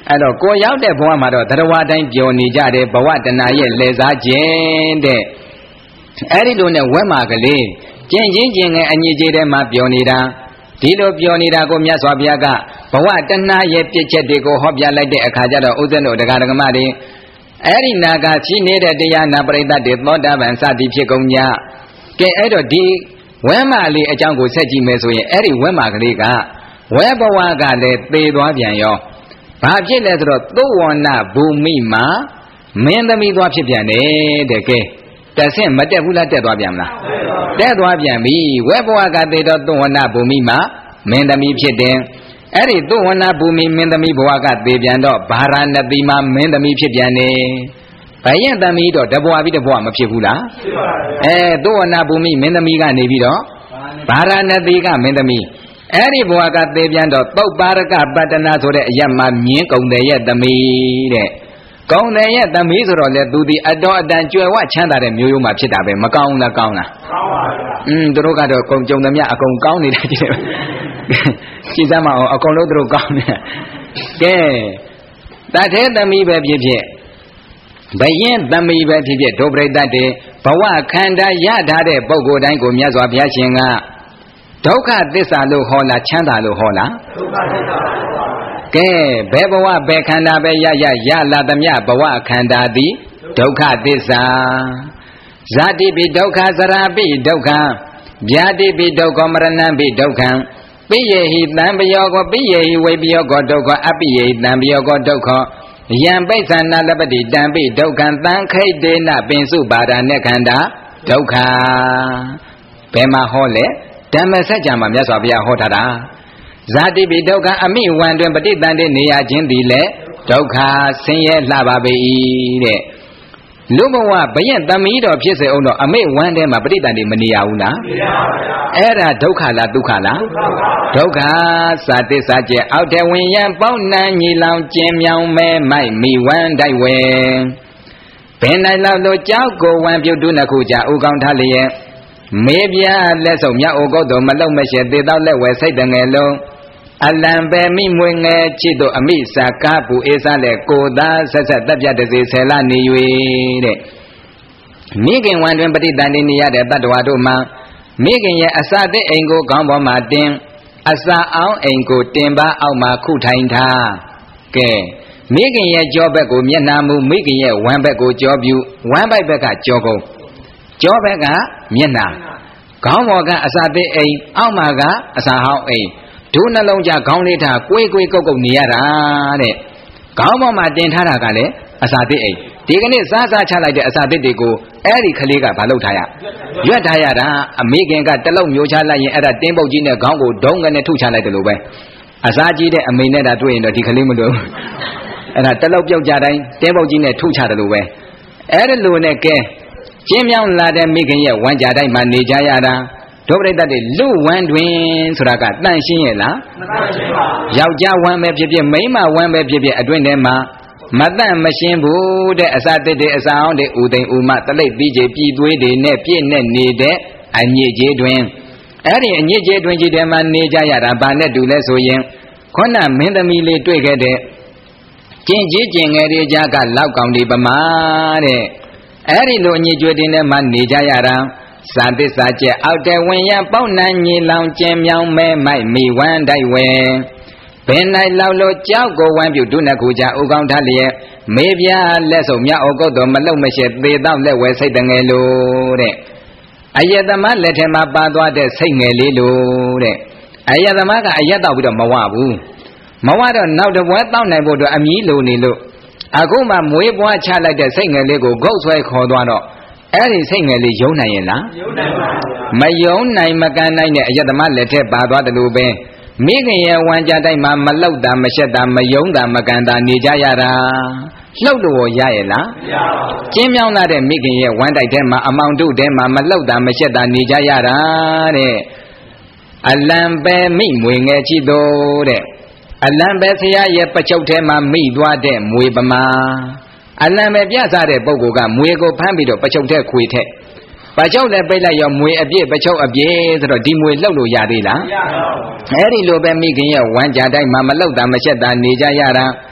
အဲ့တော့ကိုရောက်တဲ့ဘဝမှာတော့တရားဝတိုင်းပြောနေကြတယ်ဘဝတဏှာရဲ့လေစားခြင်းတဲ့အဲ့ဒီလိုနဲ့ဝက်မာကလေးကျင့်ချင်းချင်းငယ်အညီကြီးတဲ့မှာပြောနေတာဒီလိုပြောနေတာကိုမြတ်စွာဘုရားကဘဝတဏှာရဲ့ပြည့်ချက်တွေကိုဟောပြလိုက်တဲ့အခါကျတော့ဥစ္စာတို့တရားဓမ္မတွေအဲ့ဒီနာကရှိနေတဲ့တရားနာပရိသတ်တွေသောတာပန်စသည်ဖြစ်ကုန်ကြကဲအဲ့တော့ဒီဝဲမာလေးအကြောင်းကိုဆက်ကြည့်မယ်ဆိုရင်အဲ့ဒီဝဲမာကလေးကဝဲဘဝကလည်းသေသွားပြန်ရောဘာဖြစ်လဲဆိုတော့သုဝဏဘူမိမှာမင်းသမီးသွားဖြစ်ပြန်တယ်တဲ့ကဲတဆင့်မတက်ဘူးလားတက်သွားပြန်မလားတက်သွားပြန်ပြီဝဲဘဝကသေတော့သုဝဏဘူမိမှာမင်းသမီးဖြစ်တယ်အဲ့ဒီသုဝဏဘူမိမင်းသမီးဘဝကသေပြန်တော့ဗာရာဏသီမှာမင်းသမီးဖြစ်ပြန်တယ်ဘယင်သမီးတော့တဘဝပြီးတဘဝမဖြစ်ဘူးလားဖြစ်ပါဘူးသုဝဏဘူမိမင်းသမီးကနေပြီးတော့ဗာရာဏသီကမင်းသမီးအဲ့ဒီဘဝကသေပြန်တော့သုတ်ပါရကပတ္တနာဆိုတဲ့အရက်မှာမြင်းကုံတယ်ရဲ့သမီးတဲ့ကုံတယ်ရဲ့သမီးဆိုတော့လေသူဒီအတော်အတန်ကြွယ်ဝချမ်းသာတဲ့မျိုးရိုးမှာဖြစ်တာပဲမကောင်းလားကောင်းလားကောင်းပါဘူးသူတို့ကတော့ကုံကြုံသမျှအကုန်ကောင်းနေတာကြည့်တယ်ကြည်စမ်းမအောင်အကုန်လုံးသူတို့ကောင်းနေကဲတတ်တဲ့သမီးပဲဖြစ်ဖြစ်ဘယင်သမီးပဲဖြစ်ဖြစ်ဒုပရိသတ်တွေဘဝခန္ဓာရထားတဲ့ပုဂ္ဂိုလ်တိုင်းကိုမြတ်စွာဘုရားရှင်ကဒုက္ခသစ္စာလို့ဟောလားချမ်းသာလို့ဟောလားဒုက္ခသစ္စာကဲဘယ်ဘဝဘယ်ခန္ဓာပဲရလာသမျှဘဝခန္ဓာသည်ဒုက္ခသစ္စာဇာတိပိဒုက္ခသရာပိဒုက္ခဗျာတိပိဒုက္ခမရဏံပိဒုက္ခံပိယေဟိတံပယောကောပိယေဟိဝိပယောကောဒုက္ခအပိယေဟိတံပယောကောဒုက္ခယံပိဿနာလပတိတံပိဒုက္ခံတံခိတ်တေနပင်စုပါဒာနဲ့ခန္ဓာဒုက္ခဘယ်မှာဟောလဲဓမ္မစကြာမှာမြတ်စွာဘုရားဟောထားတာဇာတိပိဒုက္ခအမိဝံတွင်ပဋိသန္ဓေနေရခြင်းသည်လေဒုက္ခဆင်းရဲလှပါပေ၏တဲ့လူဘဝဘယင်သမီးတော်ဖြစ်စေအောင်တော့အမိဝံထဲမှာပဋိသန္ဓေမနေရဘူးလားမနေပါဘူးအဲ့ဒါဒုက္ခလားဒုက္ခလားဒုက္ခစာတစ္ဆာကျအောက်တဲ့ဝင်ရန်ပေါက်နှံညီလောင်ကျင်မြောင်မဲမိုက်မိဝံတိုက်ဝဲဘယ်နိုင်လောက်လို့ကြောက်ကိုဝံပြုတ်တုနှစ်ခုကြဥကောင်းထားလျက်မေပြလက်စုံမြတ်ဩဂုတ်တော်မလုံမရှက်သေတော့လက်ဝဲစိတ်တငယ်လုံးအလံပဲမိမွေငယ်ချစ်တို့အမိစာကားပူအေးစားလက်ကိုသားဆက်ဆက်တပ်ပြတစေဆယ်လနေ၍တဲ့မိခင်ဝန်တွင်ပဋိသန္ဓေနေရတဲ့တတ္တဝါတို့မှာမိခင်ရဲ့အစာတဲ့အိမ်ကိုခေါင်းပေါ်မှာတင်အစာအောင်အိမ်ကိုတင်ပါအောက်မှာခုထိုင်ထားကဲမိခင်ရဲ့ကြောဘက်ကိုမျက်နှာမူမိခင်ရဲ့ဝမ်းဘက်ကိုကြောပြူဝမ်းပိုက်ဘက်ကကြောကုန်းကြောဘက်ကမျက်နှာခေါင်းပေါ်ကအစာတဲ့အိမ်အောက်မှာကအစာဟောင်းအိမ်ဒုနှလုံးကြခေါင်းလေးထားကိုယ်ကိုယ်ကုတ်ကုတ်နေရတာတဲ့ခေါင်းပေါ်မှာတင်ထားတာကလည်းအစာတဲ့အိမ်ဒီကနေ့စားချလိုက်တဲ့အစာတဲ့တွေကိုအဲ့ဒီကလေးကဘာလုပ်ထားရရွက်ထားရတာအမေခင်ကတလုံးမျိုးချလိုက်ရင်အဲ့ဒါတင်းပုတ်ကြီးနဲ့ခေါင်းကိုဒုံးကနေထုချလိုက်တယ်လို့ပဲအစာကြီးတဲ့အမေနဲ့တာတွေ့ရင်တော့ဒီကလေးမလို့အဲ့ဒါတလုံးပြုတ်ကြတိုင်းတင်းပုတ်ကြီးနဲ့ထုချတယ်လို့ပဲအဲ့ဒီလိုနဲ့ကဲကျင်းမြောင်းလာတဲ့မိခင်ရဲ့ဝမ်းကြတိုင်းမှာနေကြရတာဒုပရိသတ်တွေလူဝမ်းတွင်ဆိုတာကတန့်ရှင်းရဲ့လားမတန့်ရှင်းပါဘူးယောက်ျားဝမ်းပဲဖြစ်ဖြစ်မိန်းမဝမ်းပဲဖြစ်ဖြစ်အတွင်းထဲမှာမတန့်မရှင်းဘူးတဲ့အစာတစ်တွေအစာအောင်တွေဥသိမ်ဥမတလိပ်ပြီးကြီးပြည်သွေးတွေနဲ့ပြည့်နဲ့နေတဲ့အညစ်အကြေးတွင်အဲ့ဒီအညစ်အကြေးတွင်ကြီးထဲမှာနေကြရတာဘာနဲ့တူလဲဆိုရင်ခုနမင်းသမီးလေးတွေ့ခဲ့တဲ့ကျင်ကြီးကျင်ငယ်တွေကြားကလောက်ကောင်ဒီပမာတဲ့အဲ့ဒီလိုအညစ်အကြေးတွေနဲ့မှနေကြရတာစာသစ္စာကျက်အောက်တဲ့ဝင်ရပေါက်နှံညီလောင်ကျင်မြောင်မဲမိုက်မိဝမ်းတိုက်ဝဲဘယ်၌လောက်လို့ကြောက်ကိုဝမ်းပြုတ်ဒုနှစ်ခုကြဥကောင်းထားလျက်မေပြလက်စုံမြဩကုတ်တော်မလုံမရှက်သေတော့လက်ဝဲစိတ်တငယ်လို့တဲ့အယတမလက်ထဲမှာပါသွားတဲ့စိတ်ငယ်လေးလို့တဲ့အယတမကအယက်တော့ပြီးတော့မဝဘူးမဝတော့နောက်တစ်ပွဲတောက်နိုင်ဖို့အတွက်အမြည်လိုနေလို့အခုမှမွေးပွားချလိုက်တဲ့စိတ်ငယ်လေးကိုဂုတ်ဆွဲခေါ်သွားတော့အဲ့ဒီစိတ်ငယ်လေးယုံနိုင်ရဲ့လားယုံနိုင်ပါဘူးမယုံနိုင်မကန်နိုင်တဲ့အယတမလက်ထဲပါသွားတယ်လို့ပဲမိခင်ရဲ့ဝမ်းကြတိုင်းမှာမလှုပ်တာမရှက်တာမယုံတာမကန်တာနေကြရတာလှုပ်လို့ရရဲ့လားမရပါဘူးကျင်းမြောင်းလာတဲ့မိခင်ရဲ့ဝမ်းတိုက်ထဲမှာအမောင်တို့ထဲမှာမလှုပ်တာမရှက်တာနေကြရတာတဲ့အလံပဲမိမွေငယ်ချစ်တော်တဲ့အလံပဲဆရာရဲ့ပချုပ်ထဲမှာမိသွားတဲ့မွေပမာအလံပဲပြစားတဲ့ပုဂ္ဂိုလ်ကမွေကိုဖမ်းပြီးတော့ပချုပ်ထဲခွေထက်ပချုပ်လည်းပိတ်လိုက်ရောမွေအပြည့်ပချုပ်အပြည့်ဆိုတော့ဒီမွေလှုပ်လို့ရသေးလားမရပါဘူးအဲ့ဒီလိုပဲမိခင်ရဲ့ဝမ်းကြတိုင်းမှာမလှုပ်တာမရှက်တာနေကြရတာ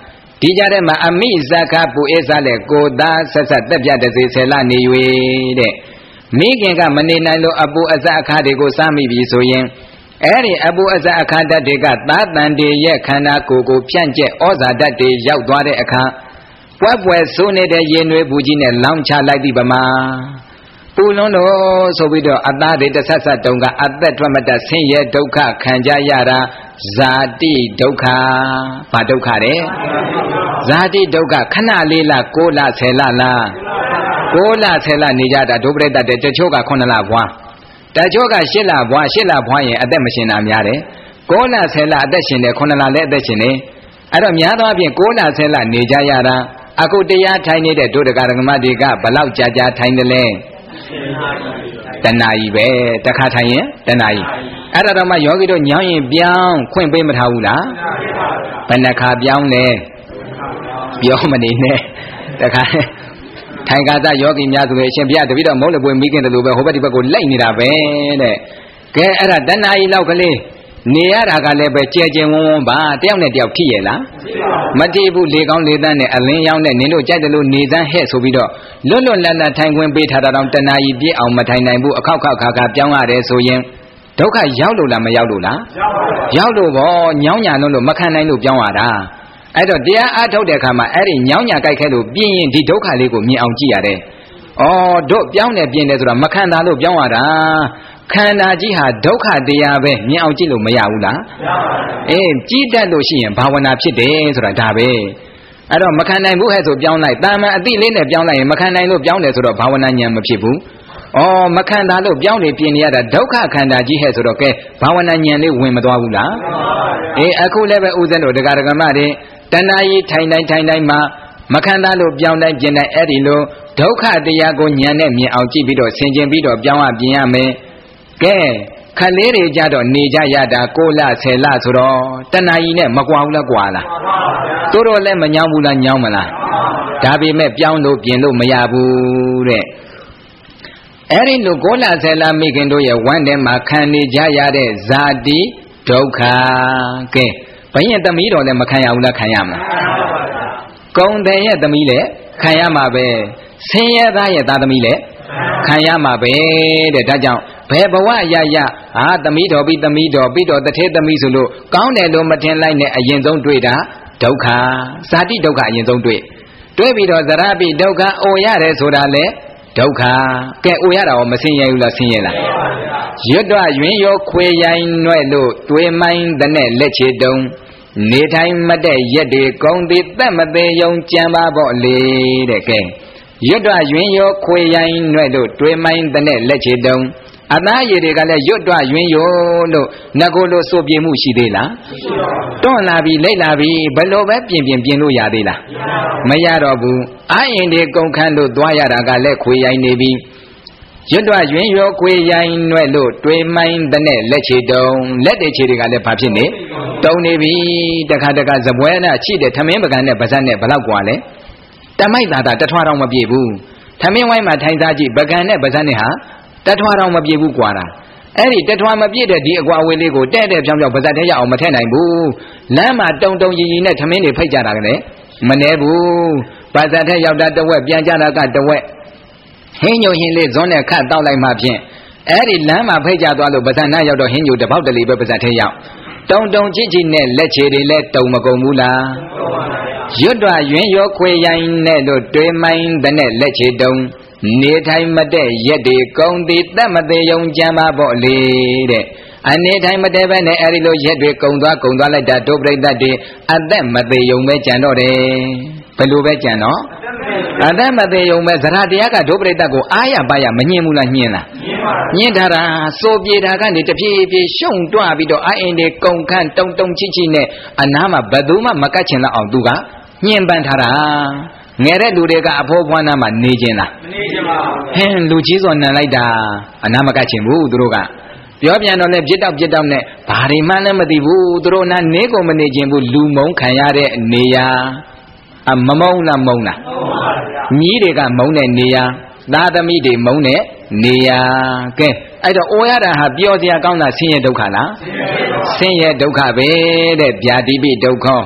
ဒီကြတဲ့မှာအမိဇခပူအေးစားလေကိုသားဆက်ဆက်တက်ပြတစေဆယ်လနေ၍တဲ့မိခင်ကမနေနိုင်လို့အပူအစအခါတွေကိုစားမိပြီဆိုရင်အဲ့ဒီအပူအစအခါဓာတ်တွေကသာတန်တွေရဲ့ခန္ဓာကိုယ်ကိုဖြန့်ကျက်ဩဇာဓာတ်တွေရောက်သွားတဲ့အခါပွက်ပွက်ဆိုးနေတဲ့ရေနွေးဘူးကြီးနဲ့လောင်းချလိုက်ပြီပမာပူလွန်းလို့ဆိုပြီးတော့အသားတွေတဆက်ဆက်တုံကအသက်ထွက်မတတ်ဆင်းရဲဒုက္ခခံကြရတာဇာတိဒုက္ခဘာဒုက္ခလဲဇာတိဒုက္ခခဏလေးလား6လ10လလား6လ10လနေကြတာဒုပရိသတ်တချို့က9လဘွားတချို့က8လဘွား8လဘွားရင်အသက်မရှင်တာများတယ်6လ10လအသက်ရှင်တယ်9လလည်းအသက်ရှင်တယ်အဲ့တော့များသောအားဖြင့်6လ10လနေကြရတာအခုတရားထိုင်နေတဲ့ဒုဒကရကမတွေကဘလောက်ကြာကြာထိုင်တယ်လဲတဏှာကြီးပဲတခါထိုင်ရင်တဏှာကြီးအဲ့ဒါတော့မှယောဂီတို့ညောင်းရင်ပြောင်းခွင့်ပေးမထားဘူးလားဘယ်နှခါပြောင်းလဲပြောမနေနဲ့တခါထိုင်ကာသယောဂီများဆိုရင်အရှင်ဘုရားတပည့်တော်မုန်းလပွေမိခင်တယ်လို့ပဲဟိုဘက်ဒီဘက်ကိုလိုက်နေတာပဲတဲ့ကဲအဲ့ဒါတဏှာကြီးလောက်ကလေးနေရတာကလည်းပဲကြဲကြဲဝန်းဝန်းပါတယောက်နဲ့တယောက်ထိရဲ့လားမထိဘူးလေကောင်းလေသန်းနဲ့အလင်းရောင်းနဲ့နင်တို့ကြိုက်တယ်လို့နေသန်းဟဲ့ဆိုပြီးတော့လွတ်လွတ်လပ်လပ်ထိုင်ခွင့်ပေးထားတာတော့တဏှာကြီးပြည့်အောင်မထိုင်နိုင်ဘူးအခောက်ခောက်ခါခါပြောင်းရတယ်ဆိုရင်ဒုက္ခရောက်လို့လားမရောက်လို့လားရောက်လို့ပေါ့ညောင်းညာလို့မခံနိုင်လို့ပြောင်းရတာအဲ့တော့တရားအားထုတ်တဲ့အခါမှာအဲ့ဒီညောင်းညာကြိုက်ခဲလို့ပြင်းရင်ဒီဒုက္ခလေးကိုမြင်အောင်ကြည့်ရတယ်ဩတို့ပြောင်းတယ်ပြင်းတယ်ဆိုတာမခံတာလို့ပြောင်းရတာခန္ဓာကြီးဟာဒုက္ခတရားပဲမြင်အောင်ကြည့်လို့မရဘူးလားအေးကြည့်တတ်လို့ရှိရင်ဘာဝနာဖြစ်တယ်ဆိုတာဒါပဲအဲ့တော့မခံနိုင်ဘူးဟဲ့ဆိုပြောင်းလိုက်တာမန်အတိလေးနဲ့ပြောင်းလိုက်ရင်မခံနိုင်လို့ပြောင်းတယ်ဆိုတော့ဘာဝနာဉာဏ်မဖြစ်ဘူးဩမခံတာလို့ပြောင်းနေပြင်နေရတာဒုက္ခခန္ဓာကြီးဟဲ့ဆိုတော့ကဲဘာဝနာဉာဏ်လေးဝင်မသွားဘူးလားအေးအခုလည်းပဲဥစဉ်တို့ဒကာဒကမတွေတဏှာကြီးထိုင်တိုင်းမှာမခံတာလို့ပြောင်းတိုင်းပြင်တိုင်းအဲ့ဒီလိုဒုက္ခတရားကိုဉာဏ်နဲ့မြင်အောင်ကြည့်ပြီးတော့ဆင်ခြင်ပြီးတော့ပြောင်းရပြင်ရမယ်ကဲခလေးတွေကြတော့နေကြရတာ6လ10လဆိုတော့တဏှာကြီးနဲ့မကွာဘူးလားကွာလားသူတို့လည်းမညောင်းဘူးလားညောင်းမလားဒါပေမဲ့ပြောင်းလို့ပြင်လို့မရဘူးတဲ့အဲ့ဒီလို6လ10လမိခင်တို့ရဲ့ဝမ်းထဲမှာခံနေကြရတဲ့ဇာတိဒုက္ခကဲဘယင်သမီးတော်လည်းမခံရဘူးလားခံရမလားကုံတဲ့ရဲ့သမီးလည်းခံရမှာပဲဆင်းရဲသားရဲ့သားသမီးလည်းခံရမှာပဲတဲ့ဒါကြောင့်ဘယ်ဘဝရရဟာသမီးတော်ပြီးသမီးတော်ပြီးတော့တထေသမီးဆိုလို့ကောင်းတယ်လို့မထင်လိုက်နဲ့အရင်ဆုံးတွေ့တာဒုက္ခဇာတိဒုက္ခအရင်ဆုံးတွေ့ပြီးတော့ဇရာပိဒုက္ခအိုရတယ်ဆိုတာလေဒုက္ခကဲအိုရတာရောမဆင်းရဲဘူးလားဆင်းရဲလားရွတ်တော့ရွင်ရောခွေရိုင်းနှဲ့လို့တွေးမိုင်းတဲ့နဲ့လက်ချေတုံနေထိုင်မတဲ့ရက်တွေကုံသည်သက်မသေးယုံကြံပါပေါ့လေတဲ့ကဲရွတ်တော့ရွင်ရောခွေရိုင်းနှဲ့လို့တွေးမိုင်းတဲ့နဲ့လက်ချေတုံအသားရည်တွေကလည်းရွတ်တော့ရွင်ရောလို့ငကိုလို့စိုးပြေမှုရှိသေးလားတွန့်လာပြီလိမ့်လာပြီဘယ်လိုပဲပြင်လို့ရသေးလားမရတော့ဘူးအာရင်တွေကုန်ခန်းလို့သွားရတာကလည်းခွေရိုင်းနေပြီရွတ်တော့ရွင်ရောခွေရိုင်းနှဲ့လို့တွေးမိုင်းတဲ့နဲ့လက်ချေတုံလက်တွေခြေတွေကလည်းဘာဖြစ်နေတုံနေပြီတခါဇပွဲနဲ့ချိတဲ့ထမင်းပကံနဲ့ပါဇက်နဲ့ဘလောက်กว่าလဲတမိုက်သားတထွားတော့မပြည့်ဘူးထမင်းဝိုင်းမှာထိုင်စားကြည့်ပကံနဲ့ပါဇက်နဲ့ဟာတထွားတော့မပြည့်ဘူးกว่าတာအဲ့ဒီတထွားမပြည့်တဲ့ဒီအကွာအဝေးလေးကိုတဲ့ဖြောင်းပါဇက်ထဲရအောင်မထည့်နိုင်ဘူးလမ်းမှာတုံရီနဲ့ထမင်းတွေဖိတ်ကြတာကလည်းမနှဲဘူးပါဇက်ထဲရောက်တာတဝက်ပြန်ကြတာကတဝက်ဟင်းညိုဟင်းလေးဇွန်းနဲ့ခတ်တောက်လိုက်မှဖြင့်အဲ့ဒီလမ်းမှာဖိတ်ကြသွားလို့ပါဇက်နားရောက်တော့ဟင်းညိုတစ်ပေါက်တလီပဲပါဇက်ထဲရောက်တုံချိနဲ့လက်ချေတွေလည်းတုံမကုန်ဘူးလားရွတ်တော့ရွင်ရောခွေရိုင်းနဲ့လို့တွေးမိုင်းတဲ့နဲ့လက်ချေတုံနေထိုင်မတဲ့ရက်တွေကုံသည်သက်မသေးယုံကြံပါပေါ့လေတဲ့အနေထိုင်မတဲ့ပဲနဲ့အဲဒီလိုရက်တွေကုံသွားလိုက်တာဒုပရိသတ်တွေအသက်မသေးယုံပဲကြံတော့တယ်ဘယ်လိုပဲကြံတော့အသက်မသေးယုံပဲဇရာတရားကဒုပရိသတ်ကိုအားရပါရမညှင်းဘူးလားညှင်းလားညှင်းထားတာစိုးပြေတာကနေတဖြည်းဖြည်းရှုံတွပြီးတော့အာအင်တွေကုံခန့်တုံချိနဲ့အနားမှာဘယ်သူမှမကတ်ချင်တော့အောင်သူကညှင်းပန်းထားတာငယ်တဲ့လူတွေကအဖိုးဖွားနာမှာနေခြင်းလားမနေခြင်းပါဘူးဟင်းလူကြီးစောနံလိုက်တာအနာမကတ်ချင်ဘူးသူတို့ကပြောပြန်တော့လဲပြစ်တောက်နဲ့ဘာတွေမှလည်းမသိဘူးသူတို့နာနေကုန်မနေခြင်းဘူးလူမုံခံရတဲ့နေရာမမုံလားမုံလားမြီးတွေကမုံတဲ့နေရာသားသမီးတွေမုံတဲ့နေရာကဲအဲ့တော့အိုရတာဟာပြောစရာကောင်းတာဆင်းရဲဒုက္ခလားဆင်းရဲဒုက္ခပဲတဲ့ဗျာတိပိဒုက္ခ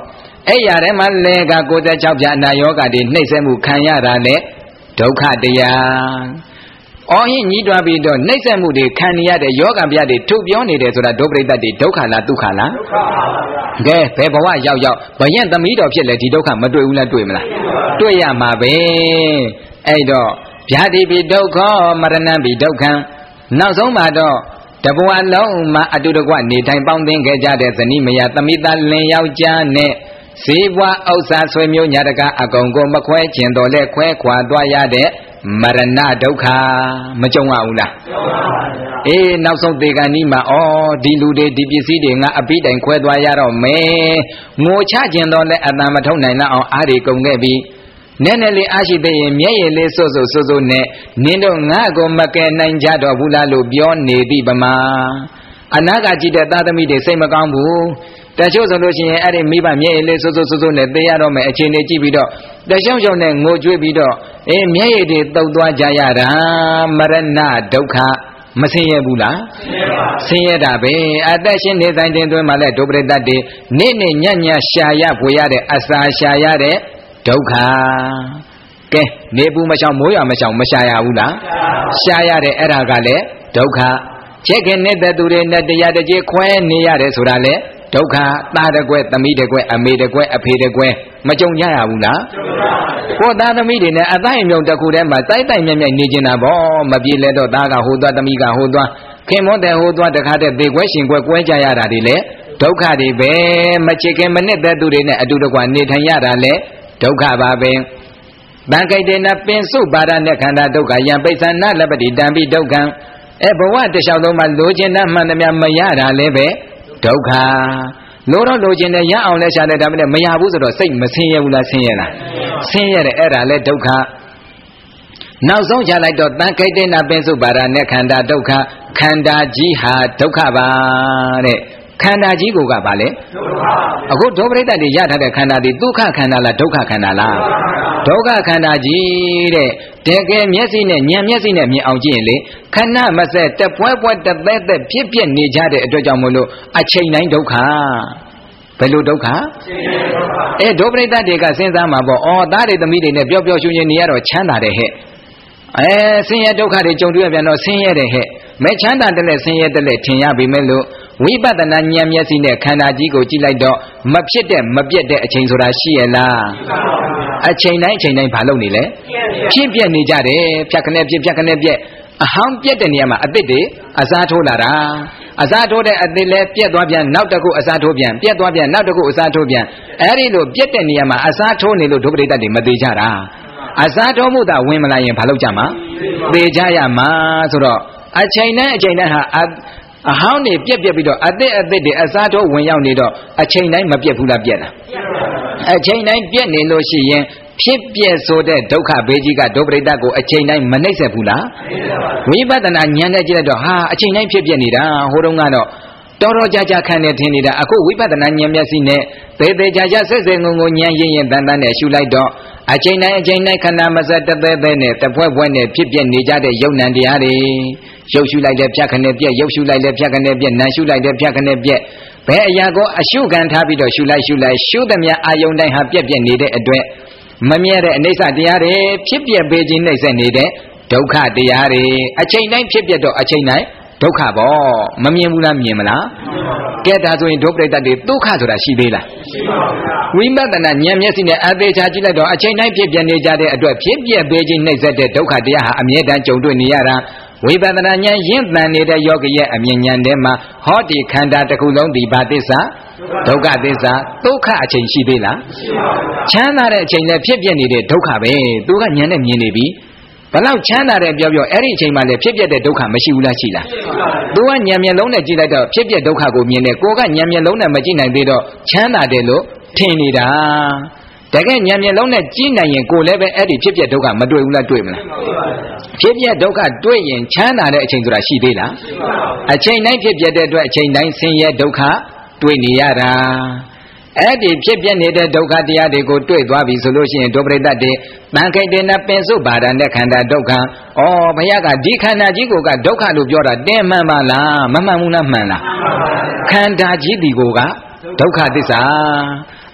အဲ့ရထဲမှာလေက96ပြအနာယောဂတွေနှိမ့်ဆက်မှုခံရတာလေဒုက္ခတရားအော်ဟင်းညီးတွားပြီးတော့နှိမ့်ဆက်မှုတွေခံရတဲ့ယောဂဗျာတွေထုတ်ပြောနေတယ်ဆိုတာဒုပရိသတ်တွေဒုက္ခလားဒုက္ခလားဒုက္ခပါဗျာကဲဘယ်ဘဝရောက်ရောက်ဘယင်သမီးတော်ဖြစ်လဲဒီဒုက္ခမတွေ့ဘူးလားတွေ့မလားတွေ့ရမှာပဲအဲ့တော့ဗျာတိပိဒုက္ခမရဏံပိဒုက္ခံနောက်ဆုံးမှာတော့တဘဝလုံးမှာအတူတကွနေထိုင်ပေါင်းသင်းခဲ့ကြတဲ့ဇနီးမယားသမီးသားလင်ယောက်ျားနဲ့ဇေဘွားဥစ္စာဆွေမျိုးညာတကအကုန်ကိုမခွဲကျင်တော်လဲခွဲခွာသွားရတဲ့မရဏဒုက္ခမကြုံရဘူးလားကြုံပါပါဗျာအေးနောက်ဆုံးသေကံဤမှာဩဒီလူတွေဒီပစ္စည်းတွေငါအပိတိုင်ခွဲသွားရတော့မယ်ငိုချကျင်တော်လဲအတန်မထုံနိုင်လောက်အောင်အားတွေကုန်ခဲ့ပြီနည်းနည်းလေးအားရှိသေးရင်မျက်ရည်လေးစို့စို့နဲ့နင်းတို့ငါ့ကိုမကယ်နိုင်ကြတော့ဘူးလားလို့ပြောနေသည်ပမာအနာကကြည့်တဲ့သားသမီးတွေစိတ်မကောင်းဘူးတချို့ဆိုလို့ရှိရင်အဲ့ဒီမိဘမျက်ရည်လေးစို့စို့နဲ့သေရတော့မယ်အခြေအနေကြည့်ပြီးတော့တရှုံရှုံနဲ့ငိုကြွေးပြီးတော့မျက်ရည်တွေတုပ်သွားကြရတာမရဏဒုက္ခမဆင်းရဲဘူးလားဆင်းရဲတာပဲအသက်ရှင်နေတိုင်းတွင်မှာလဲဒုပရိသတ်တွေနေ့နေ့ညညရှာရဖွေရတဲ့အစာရှာရတဲ့ဒုက္ခကဲနေပူမရှောင်မိုးရွာမရှောင်မရှာရဘူးလားရှာရတဲ့အဲ့ဒါကလည်းဒုက္ခချက်ခင်နေတဲ့သူတွေနဲ့တရားတကြီးခွဲနေရတယ်ဆိုတာလေဒုက္ခသားတကွဲ့သမီးတကွဲ့အမေတကွဲ့အဖေတကွဲ့မကြုံကြရဘူးလားကိုသားသမီးတွေနဲ့အတိုင်းအမြုံတစ်ခုတည်းမှာတိုက်တိုက်မြက်မြက်နေကျင်တာဗောမပြေလဲတော့သားကဟိုသွားသမီးကဟိုသွားခင်မွန်းတဲ့ဟိုသွားတခါတည်းသေကွဲရှင်ကွဲကွဲကြရတာတွေလေဒုက္ခတွေပဲမချစ်ခင်မနစ်တဲ့သူတွေနဲ့အတူတကွနေထိုင်ရတာလေဒုက္ခပါပဲတန်ခိုက်တဲ့နပင်စုပါဒနဲ့ခန္ဓာဒုက္ခယံပိဿာနာလပတိတံပိဒုက္ခံဘဝတစ်လျှောက်လုံးမှာလိုချင်တဲ့မှန်သမျှမရတာလည်းပဲဒုက္ခလိုတော့လိုချင်တဲ့ရအောင်လဲရှာတယ်ဒါပေမဲ့မရဘူးဆိုတော့စိတ်မဆင်းရဲဘူးလားဆင်းရဲလားဆင်းရဲတယ်အဲ့ဒါလည်းဒုက္ခနောက်ဆုံးချလိုက်တော့တန်ခိုက်တဲ့နပင်စုပါဒနဲ့ခန္ဓာဒုက္ခခန္ဓာကြီးဟာဒုက္ခပါတဲ့ခန္ဓာကြီးကိုကပါလေအခုဒုပရိသတ်တွေရထားတဲ့ခန္ဓာဒီဒုက္ခခန္ဓာလားဒုက္ခခန္ဓာလားဒုက္ခခန္ဓာကြီးတဲ့တကယ်မျက်စိနဲ့ဉာဏ်မျက်စိနဲ့မြင်အောင်ကြည့်ရင်လေခဏမဆက်တပွဲပွဲတသက်သက်ဖြစ်ဖြစ်နေကြတဲ့အတွက်ကြောင့်မို့လို့အချိန်တိုင်းဒုက္ခဘယ်လိုဒုက္ခဒုပရိသတ်တွေကစဉ်းစားမှာပေါ့ဩသားတွေသမီးတွေနဲ့ပျော်ပျော်ရွှင်ရွှင်နေရတော့ချမ်းသာတယ်ဟဲ့ဆင်းရဲဒုက္ခတွေကြုံတွေ့ရပြန်တော့ဆင်းရဲတယ်ဟဲ့မဲချမ်းသာတယ်လဲဆင်းရဲတယ်လဲထင်ရပြီမဲ့လို့ဝိပဿနာဉာဏ်မျက်စိနဲ့ခန္ဓာကြီးကိုကြည့်လိုက်တော့မဖြစ်တဲ့မပြတ်တဲ့အချိန်ဆိုတာရှိရလားအချိန်တိုင်းဘာလုပ်နေလဲဖြစ်ပြနေကြတယ်ဖြတ်ခနဲ့ပြက်အဟောင်းပြက်တဲ့နေရာမှာအသစ်တွေအစားထိုးလာတာအစားထိုးတဲ့အသစ်လဲပြက်သွားပြန်နောက်တစ်ခုအစားထိုးပြန်ပြက်သွားပြန်နောက်တစ်ခုအစားထိုးပြန်အဲ့ဒီလိုပြက်တဲ့နေရာမှာအစားထိုးနေလို့ဒုပရိသတ်တွေမသေးကြတာအစားထိုးမှုသာဝင်မလာရင်ဘာလုပ်ကြမှာသေကြရမှာဆိုတော့အချိန်တိုင်းဟာအဟောင်းတွေပြက်ပြီးတော့အသစ်တွေအစားထိုးဝင်ရောက်နေတော့အချိန်တိုင်းမပြက်ဘူးလားပြက်လားအချိန်တိုင်းပြက်နေလို့ရှိရင်ဖြစ်ပြက်ဆိုတဲ့ဒုက္ခဘေးကြီးကဒုပရိသတ်ကိုအချိန်တိုင်းမနှိမ့်ဆက်ဘူးလားဝိပဿနာဉာဏ်နဲ့ကြည့်လိုက်တော့ဟာအချိန်တိုင်းဖြစ်ပြက်နေတာဟိုတုန်းကတော့တော်ကြာခံနေထင်နေတာအခုဝိပဿနာဉာဏ်မျက်စိနဲ့သေချာဆက်ငုံဉာဏ်ရင်တန်နဲ့ရှုလိုက်တော့အချိန်တိုင်းခဏမစက်တသက်နဲ့တပွဲနဲ့ဖြစ်ပြနေကြတဲ့ယုံ nant တရားတွေရုပ်ရှုလိုက်တဲ့ဖြတ်ခနဲ့ပြက်ရုပ်ရှုလိုက်တဲ့ဖြတ်ခနဲ့ပြက်နာရှုလိုက်တဲ့ဖြတ်ခနဲ့ပြက်ဘယ်အရာကိုအရှုခံထားပြီးတော့ရှုလိုက်ရှုသမျှအာယုန်တိုင်းဟာပြက်နေတဲ့အတွက်မမြဲတဲ့အနိစ္စတရားတွေဖြစ်ပြပေခြင်းနှိမ့်ဆက်နေတဲ့ဒုက္ခတရားတွေအချိန်တိုင်းဖြစ်ပြတော့အချိန်တိုင်းဒုက္ခပေါ့မမြင်ဘူးလားမြင်မလားကဲဒါဆိုရင်ဒုပရိသတ်တွေဒုက္ခဆိုတာရှိသေးလားရှိပါဘူးဝိပဿနာဉာဏ်မျက်စိနဲ့အသေးချာကြည့်လိုက်တော့အချိန်တိုင်းဖြစ်ပြနေကြတဲ့အတွက်ဖြစ်ပြပေခြင်းနှိမ့်ဆက်တဲ့ဒုက္ခတရားဟာအမြဲတမ်းကြုံတွေ့နေရတာဝိပဿနာဉာဏ်ရင့်တန်နေတဲ့ယောဂီရဲ့အမြင်ဉာဏ်ထဲမှာဟောဒီခန္ဓာတစ်ခုလုံးဒီဘာသစ္စာဒုက္ခသစ္စာဒုက္ခအချိန်ရှိသေးလားရှိပါဘူးချမ်းသာတဲ့အချိန်နဲ့ဖြစ်ပြနေတဲ့ဒုက္ခပဲသူကဉာဏ်နဲ့မြင်နေပြီဘလောက်ချမ်းသာတယ်ပြောအဲ့ဒီအချိန်မှလည်းဖြစ်ပြတဲ့ဒုက္ခမရှိဘူးလားရှိလားသူကဉာဏ်မျက်လုံးနဲ့ကြည့်လိုက်တော့ဖြစ်ပြဒုက္ခကိုမြင်တယ်ကိုကဉာဏ်မျက်လုံးနဲ့မကြည့်နိုင်သေးတော့ချမ်းသာတယ်လို့ထင်နေတာတကယ်ဉာဏ်မျက်လုံးနဲ့ကြည့်နိုင်ရင်ကိုလည်းပဲအဲ့ဒီဖြစ်ပြဒုက္ခမတွေ့ဘူးလားတွေ့မလားဖြစ်ပြဒုက္ခတွေ့ရင်ချမ်းသာတဲ့အချိန်ဆိုတာရှိသေးလားအချိန်တိုင်းဖြစ်ပြတဲ့အတွက်အချိန်တိုင်းဆင်းရဲဒုက္ခတွေ့နေရတာအဲ့ဒီဖြစ်ပြနေတဲ့ဒုက္ခတရားတွေကိုတွေ့သွားပြီဆိုလို့ရှိရင်ဒုပရိသတ်တွေတန်ခိုက်တဲ့နပင်စုပါဒနဲ့ခန္ဓာဒုက္ခဩဘုရားကဒီခန္ဓာကြီးကိုကဒုက္ခလို့ပြောတာတင်းမှန်ပါလားမမှန်ဘူးလားမှန်လားခန္ဓာကြီးဒီကိုကဒုက္ခသစ္စာ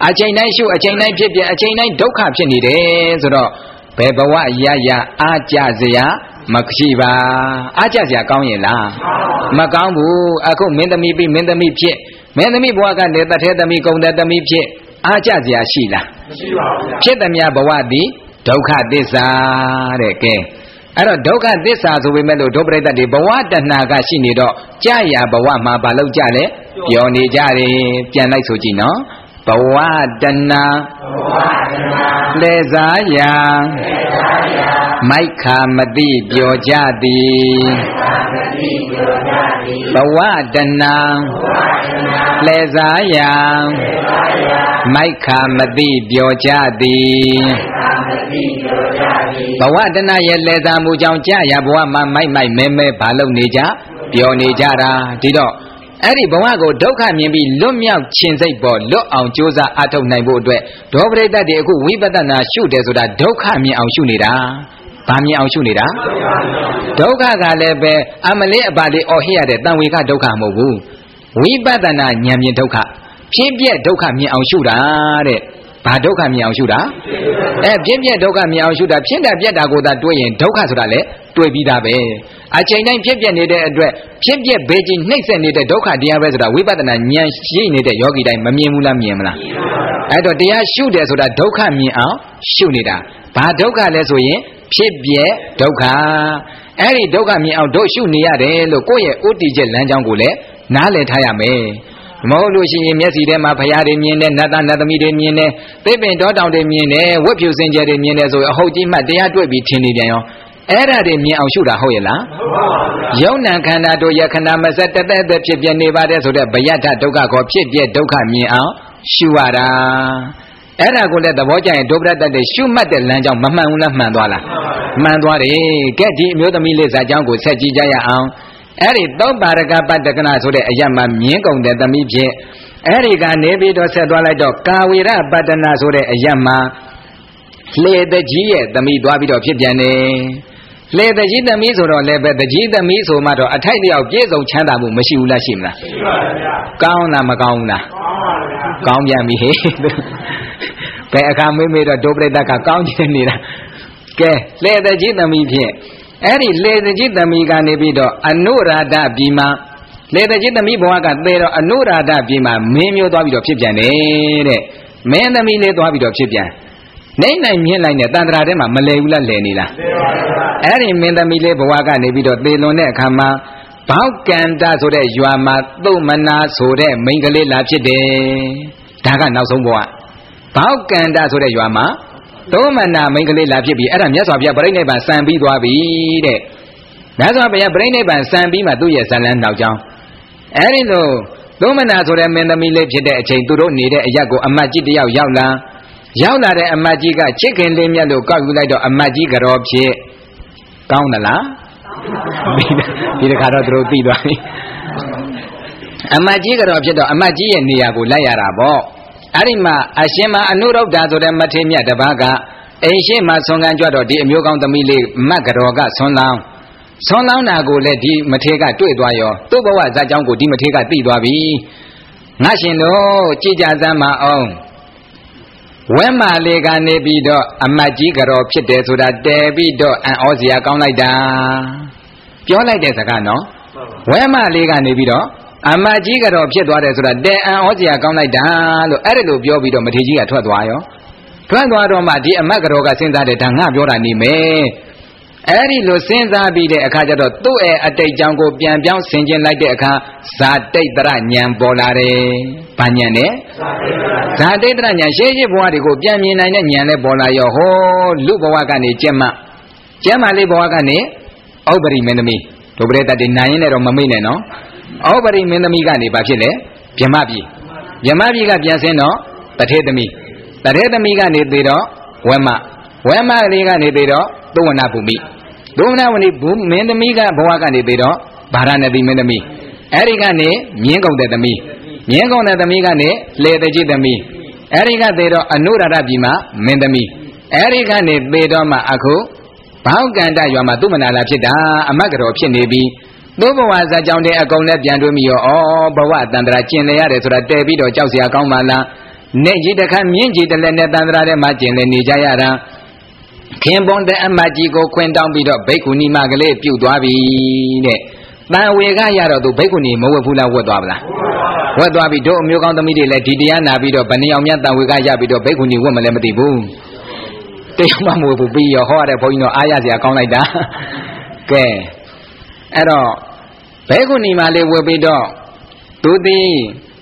အချိန်တိုင်းရှုအချိန်တိုင်းဖြစ်အချိန်တိုင်းဒုက္ခဖြစ်နေတယ်ဆိုတော့ဘယ်ဘဝရရအားကြစရာမရှိပါအားကြစရာကောင်းရင်လားမကောင်းဘူးအခုမင်းသမီးပြီးမင်းသမီးဖြစ်မင်းသမီးဘဝကနေတထဲသမီးကုံတဲ့သမီးဖြစ်အားကြစရာရှိလားမရှိပါဘူးဖြစ်သည်များဘဝသည်ဒုက္ခသစ္စာတဲ့ကဲအဲ့တော့ဒုက္ခသစ္စာဆိုပေမဲ့လို့ဒုပရိသတ်တွေဘဝတဏှာကရှိနေတော့ကြာရဘဝမှာဘာလို့ကြလဲပျော်နေကြတယ်ပြန်လိုက်ဆိုကြည့်နော်ဘဝတဏှာလေစားရာမိုက်ခာမတိပျော်ကြသည်ဘဝတဏှာလေစားရာမိုက်ခာမတိပျော်ကြသည်ဘဝတဏှာရဲ့လေစားမှုကြောင့်ကြာရဘဝမှာမိုက်မဲဘာလို့နေကြပျော်နေကြတာဒီတော့အဲ့ဒီဘဝကိုဒုက္ခမြင်ပြီးလွတ်မြောက်ခြင်းစိတ်ပေါ်လွတ်အောင်ကြိုးစားအထောက်နိုင်ဖို့အတွက်ဒေါပရိသတ်တွေအခုဝိပဿနာရှုတယ်ဆိုတာဒုက္ခမြင်အောင်ရှုနေတာဗာမြင်အောင်ရှုနေတာဒုက္ခကလည်းပဲအမလေးအပါလေးအော်ဟစ်ရတဲ့တန်ဝေကဒုက္ခမဟုတ်ဘူးဝိပဿနာဉာဏ်မြင်ဒုက္ခဖြစ်ပြဒုက္ခမြင်အောင်ရှုတာတဲ့ဘာဒုက္ခမြင်အောင်ရှုတာဖြစ်ပြဒုက္ခမြင်အောင်ရှုတာဖြစ်တာပြက်တာကိုသာတွေးရင်ဒုက္ခဆိုတာလေတွေးပြီးသားပဲအချိန်တိုင်းဖြစ်ပြနေတဲ့အတွက်ဖြစ်ပြဘေးကြီးနှိမ့်ဆက်နေတဲ့ဒုက္ခတရားပဲဆိုတာဝိပဿနာဉာဏ်ရှိနေတဲ့ယောဂီတိုင်းမမြင်ဘူးလားမြင်မလားအဲ့တော့တရားရှုတယ်ဆိုတာဒုက္ခမြင်အောင်ရှုနေတာဘာဒုက္ခလဲဆိုရင်ဖြစ်ပြဒုက္ခအဲ့ဒီဒုက္ခမြင်အောင်တို့ရှုနေရတယ်လို့ကိုယ့်ရဲ့ဥတည်ချက်လမ်းကြောင်းကိုလည်းနားလည်ထားရမယ်မဟုတ်လို့ရှိရင်မျက်စိထဲမှာဖရာတွေမြင်တယ်နတ်သားနတ်သမီးတွေမြင်တယ်သိပင်တောတောင်တွေမြင်တယ်ဝက်ဖြူစင်ကြယ်တွေမြင်တယ်ဆိုရင်အဟုတ်ကြီးမှတရားတွေ့ပြီးထင်နေပြန်ရောအဲ့ဒါတွေမြင်အောင်ရှုတာဟုတ်ရဲ့လားဟုတ်ပါဘူးယုံနာခန္ဓာတို့ယခဏမစက်တသက်သက်ဖြစ်ပြနေပါတယ်ဆိုတဲ့ဘယထဒုက္ခကိုဖြစ်ပြဒုက္ခမြင်အောင်ရှုရတာအဲ့ဒါကိုလည်းသဘောကျရင်ဒုပ္ပတ္တတွေရှုမှတ်တဲ့လမ်းကြောင်းမမှန်ဘူးလားမှန်သွားလားမှန်သွားတယ်ကဲဒီအမျိုးသမီးလေးစာကြောင်းကိုဆက်ကြည့်ကြရအောင်အဲ့ဒီသောပါရကပတ္တကနာဆိုတဲ့အရာမှာမြင်းကုန်တဲ့သမီးဖြစ်အဲ့ဒီကနေပြီးတော့ဆက်သွားလိုက်တော့ကာဝေရပတ္တနာဆိုတဲ့အရာမှာလေတကြီးရဲ့သမီးသွားပြီးတော့ဖြစ်ပြန်တယ်လေတကြီးသမီးဆိုတော့လည်းပဲတကြီးသမီးဆိုမှတော့အထိုက်လျောက်ပြည့်စုံချမ်းသာမှုမရှိဘူးလားရှိမလားရှိပါဗျာကောင်းလားမကောင်းဘူးလားကောင်းပါဗျာကောင်းပြန်ပြီဟေ့ဘယ်အခါမေးတော့ဒုပရိသတ်ကကောင်းချင်နေတာကဲလေတကြီးသမီးဖြစ်အဲ့ဒီလေတကြီးသမီးကနေပြီးတော့အနုရာဒပြည်မှာလေတကြီးသမီးဘဝကသေတော့အနုရာဒပြည်မှာမင်းမျိုးသွားပြီးတော့ဖြစ်ပြန်တယ်တဲ့မင်းသမီးလေးသွားပြီးတော့ဖြစ်ပြန်နိုင်မြင့်လိုက်နဲ့တန်ត្រာထဲမှာမလဲဘူးလားလဲနေလားလဲပါပါအဲ့ဒီမင်းသမီးလေးဘဝကနေပြီးတော့သေလွန်တဲ့အခါမှာဘောက်ကန္တဆိုတဲ့ရွာမှာသုမနာဆိုတဲ့မိန်းကလေးလာဖြစ်တယ်ဒါကနောက်ဆုံးဘဝဘောက်ကန္တဆိုတဲ့ရွာမှာသုမနာမိန်းကလေးလာဖြစ်ပြီးအဲ့ဒါမြတ်စွာဘုရားပြိဋိဘံစံပြီးသွားပြီတဲ့မြတ်စွာဘုရားပြိဋိဘံစံပြီးမှသူ့ရဲ့ဇလန်းနောက်ကြောင်းအဲ့ဒီလိုသုမနာဆိုတဲ့မင်းသမီးလေးဖြစ်တဲ့အချိန်သူတို့နေတဲ့အရက်ကိုအမတ်ကြီးတယောက်ရောက်လာတဲ့အမတ်ကြီးကချစ်ခင်လေးမြတ်လို့ကောက်ယူလိုက်တော့အမတ်ကြီးကြောဖြစ်ကောင်းသလားဒီတခါတော့သူတို့သိသွားပြီအမတ်ကြီးကြောဖြစ်တော့အမတ်ကြီးရဲ့နေရာကိုလိုက်ရတာပေါ့အဲ့ဒီမှာအရှင်မအနုရုဒ္ဓဆိုတဲ့မထေရမြတ်တစ်ပါးကအိမ်ရှိမှဆွမ်းကန်းကြွတော့ဒီအမျိုးကောင်းသမီးလေးမတ်ကြောကဆွမ်းလောင်းတာကိုလည်းဒီမထေရကတွေ့သွားရောသူ့ဘဝဇာတ်ကြောင်းကိုဒီမထေရကသိသွားပြီငါရှင်တို့ကြည်ကြစမ်းမအောင်ဝဲမာလေးကနေပြီးတော့အမတ်ကြီးကြောဖြစ်တယ်ဆိုတာတဲပြီးတော့အံ့ဩစရာကောင်းလိုက်တာပြောလိုက်တဲ့စကားနော်ဝဲမာလေးကနေပြီးတော့အမတ်ကြီးကြောဖြစ်သွားတယ်ဆိုတာတဲအံ့ဩစရာကောင်းလိုက်တာလို့အဲ့ဒါလိုပြောပြီးတော့မထေရကြီးကထွက်သွားရောထွက်သွားတော့မှဒီအမတ်ကြောကစဉ်းစားတယ်ဒါငါပြောတာနေမယ်အဲ့ဒီလိုစဉ်းစားပြီးတဲ့အခါကျတော့သူ့ရဲ့အတိတ်ကြောင့်ကိုပြန်ပြောင်းဆင်ခြင်လိုက်တဲ့အခါဇာတိတ်တရဉာဏ်ပေါ်လာတယ်။ဘာဉာဏ်လဲ။ဇာတိတ်တရဉာဏ်ရှေးဘဝတွေကိုပြန်မြင်နိုင်တဲ့ဉာဏ်နဲ့ပေါ်လာရောဟောလူဘဝကနေကျက်မလေးဘဝကနေဥပ္ပရိမင်းသမီးဒုပရိသတ်တွေနိုင်ရင်လည်းတော့မမိတ်နဲ့နော်။ဥပ္ပရိမင်းသမီးကနေဘာဖြစ်လဲ။ဗျမပြည်ကပြန်ဆင်းတော့တထေသမီးကနေသေးတော့ဝဲမလေးကနေသေးတော့သုဝနာဘူမိသုဝနာဝဏိဘူမင်းသမီးကဘဝကနေပြီးတော့ဗာရဏသီမင်းသမီးအဲ့ဒီကနေမြင်းကုန်တဲ့သမီးကနေလေတကြီးသမီးအဲ့ဒီကသေးတော့အနုရဒပြည်မှာမင်းသမီးအဲ့ဒီကနေသေးတော့မှအခုဘောက်ကန္တရွာမှာသုမနာလာဖြစ်တာအမတ်ကြောဖြစ်နေပြီးသို့ဘဝဇာကြောင့်တဲ့အကုန်နဲ့ပြန်တွေးမိရောဩဘဝတန္တရာကျင်လေရတယ်ဆိုတာတဲပြီးတော့ကြောက်စရာကောင်းပါလားနေကြီးတခါမြင့်ကြီးတလည်းနဲ့တန်ត្រာထဲမှာကျင်လေနေကြရတာခင်ပွန်တဲ့အမကြီးကိုခွင်တောင်းပြီးတော့ဘိက္ခုနီမကလေးပြုတ်သွားပြီတဲ့တန်ဝေကရတော့သူဘိက္ခုနီမဝတ်ဘူးလားဝတ်သွားပါလားဝတ်သွားပြီတို့အမျိုးကောင်းသမီးတွေလည်းဒီတရားနာပြီးတော့ဗဏ္ဍအောင်မြတ်တန်ဝေကရပြီးတော့ဘိက္ခုနီဝတ်မလဲမသိဘူးတရားမမဝတ်ဘူးပြီးရောဟောရတဲ့ဘုန်းကြီးတို့အားရစရာကောင်းလိုက်တာကဲအဲ့တော့ဘိက္ခုနီမလေးဝတ်ပြီးတော့သူသည်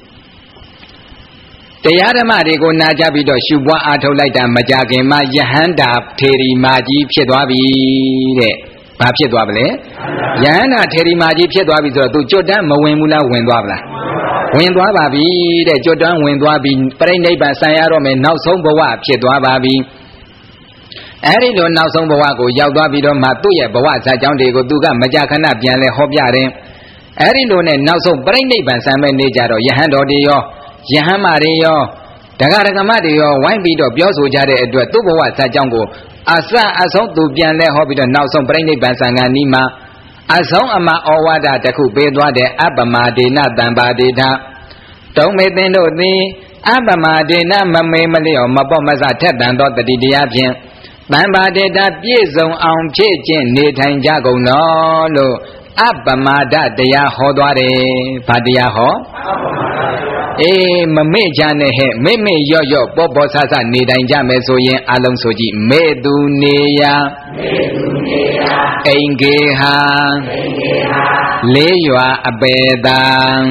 တရားဓမ္မတွေကိုနာကြပြီးတော့ရှုပွားအားထုတ်လိုက်တာမကြခင်မှာယဟန္တာထေရီမာကြီးဖြစ်သွားပြီတဲ့ဘာဖြစ်သွားပါလဲယဟန္တာထေရီမာကြီးဖြစ်သွားပြီဆိုတော့သူကြွတန်းမဝင်ဘူးလားဝင်သွားပါလားဝင်သွားပါပြီတဲ့ကြွတန်းဝင်သွားပြီပြိဋိဘံဆံရတော့မယ်နောက်ဆုံးဘဝဖြစ်သွားပါပြီအဲ့ဒီလိုနောက်ဆုံးဘဝကိုရောက်သွားပြီးတော့မှသူ့ရဲ့ဘဝဇာတ်ကြောင်းတွေကိုသူကမကြခဏပြန်လဲဟောပြတယ်အဲ့ဒီလိုနဲ့နောက်ဆုံးပြိဋိဘံဆံမဲ့နေကြတော့ယဟန်တော်တွေရောယဟန်မတွေရောဒကာဒကမတွေရောဝိုင်းပြီးတော့ပြောဆိုကြတဲ့အတွက်သူ့ဘဝဇာတ်ကြောင်းကိုအစအဆုံးသူပြန်လဲဟောပြီးတော့နောက်ဆုံးပြိဋိဘံဆံကနီးမှာအဆုံးအမဩဝါဒတစ်ခုပေးသွားတဲ့အပ္ပမဒေနတံပါဒေထတုံးမေသင်တို့သည်အပ္ပမဒေနမမေမလျော်မပေါ့မဆထက်တန်သောတတိတရားဖြင့်တံပါဒေတာပြည့်စုံအောင်ဖြည့်ခြင်းနေထိုင်ကြကုန်တော်လို့အပ္ပမဒတရားဟောသွားတယ်။ဘာတရားဟောအေးမမေ့ကြနဲ့ဟဲ့မေ့မေ့ရော့ရော့ပေါ်ပေါ်ဆဆနေတိုင်ကြမယ်ဆိုရင်အလုံးဆိုကြည့်မေ့သူနေရာအိမ်ကေဟာလေးရွာအပေတံ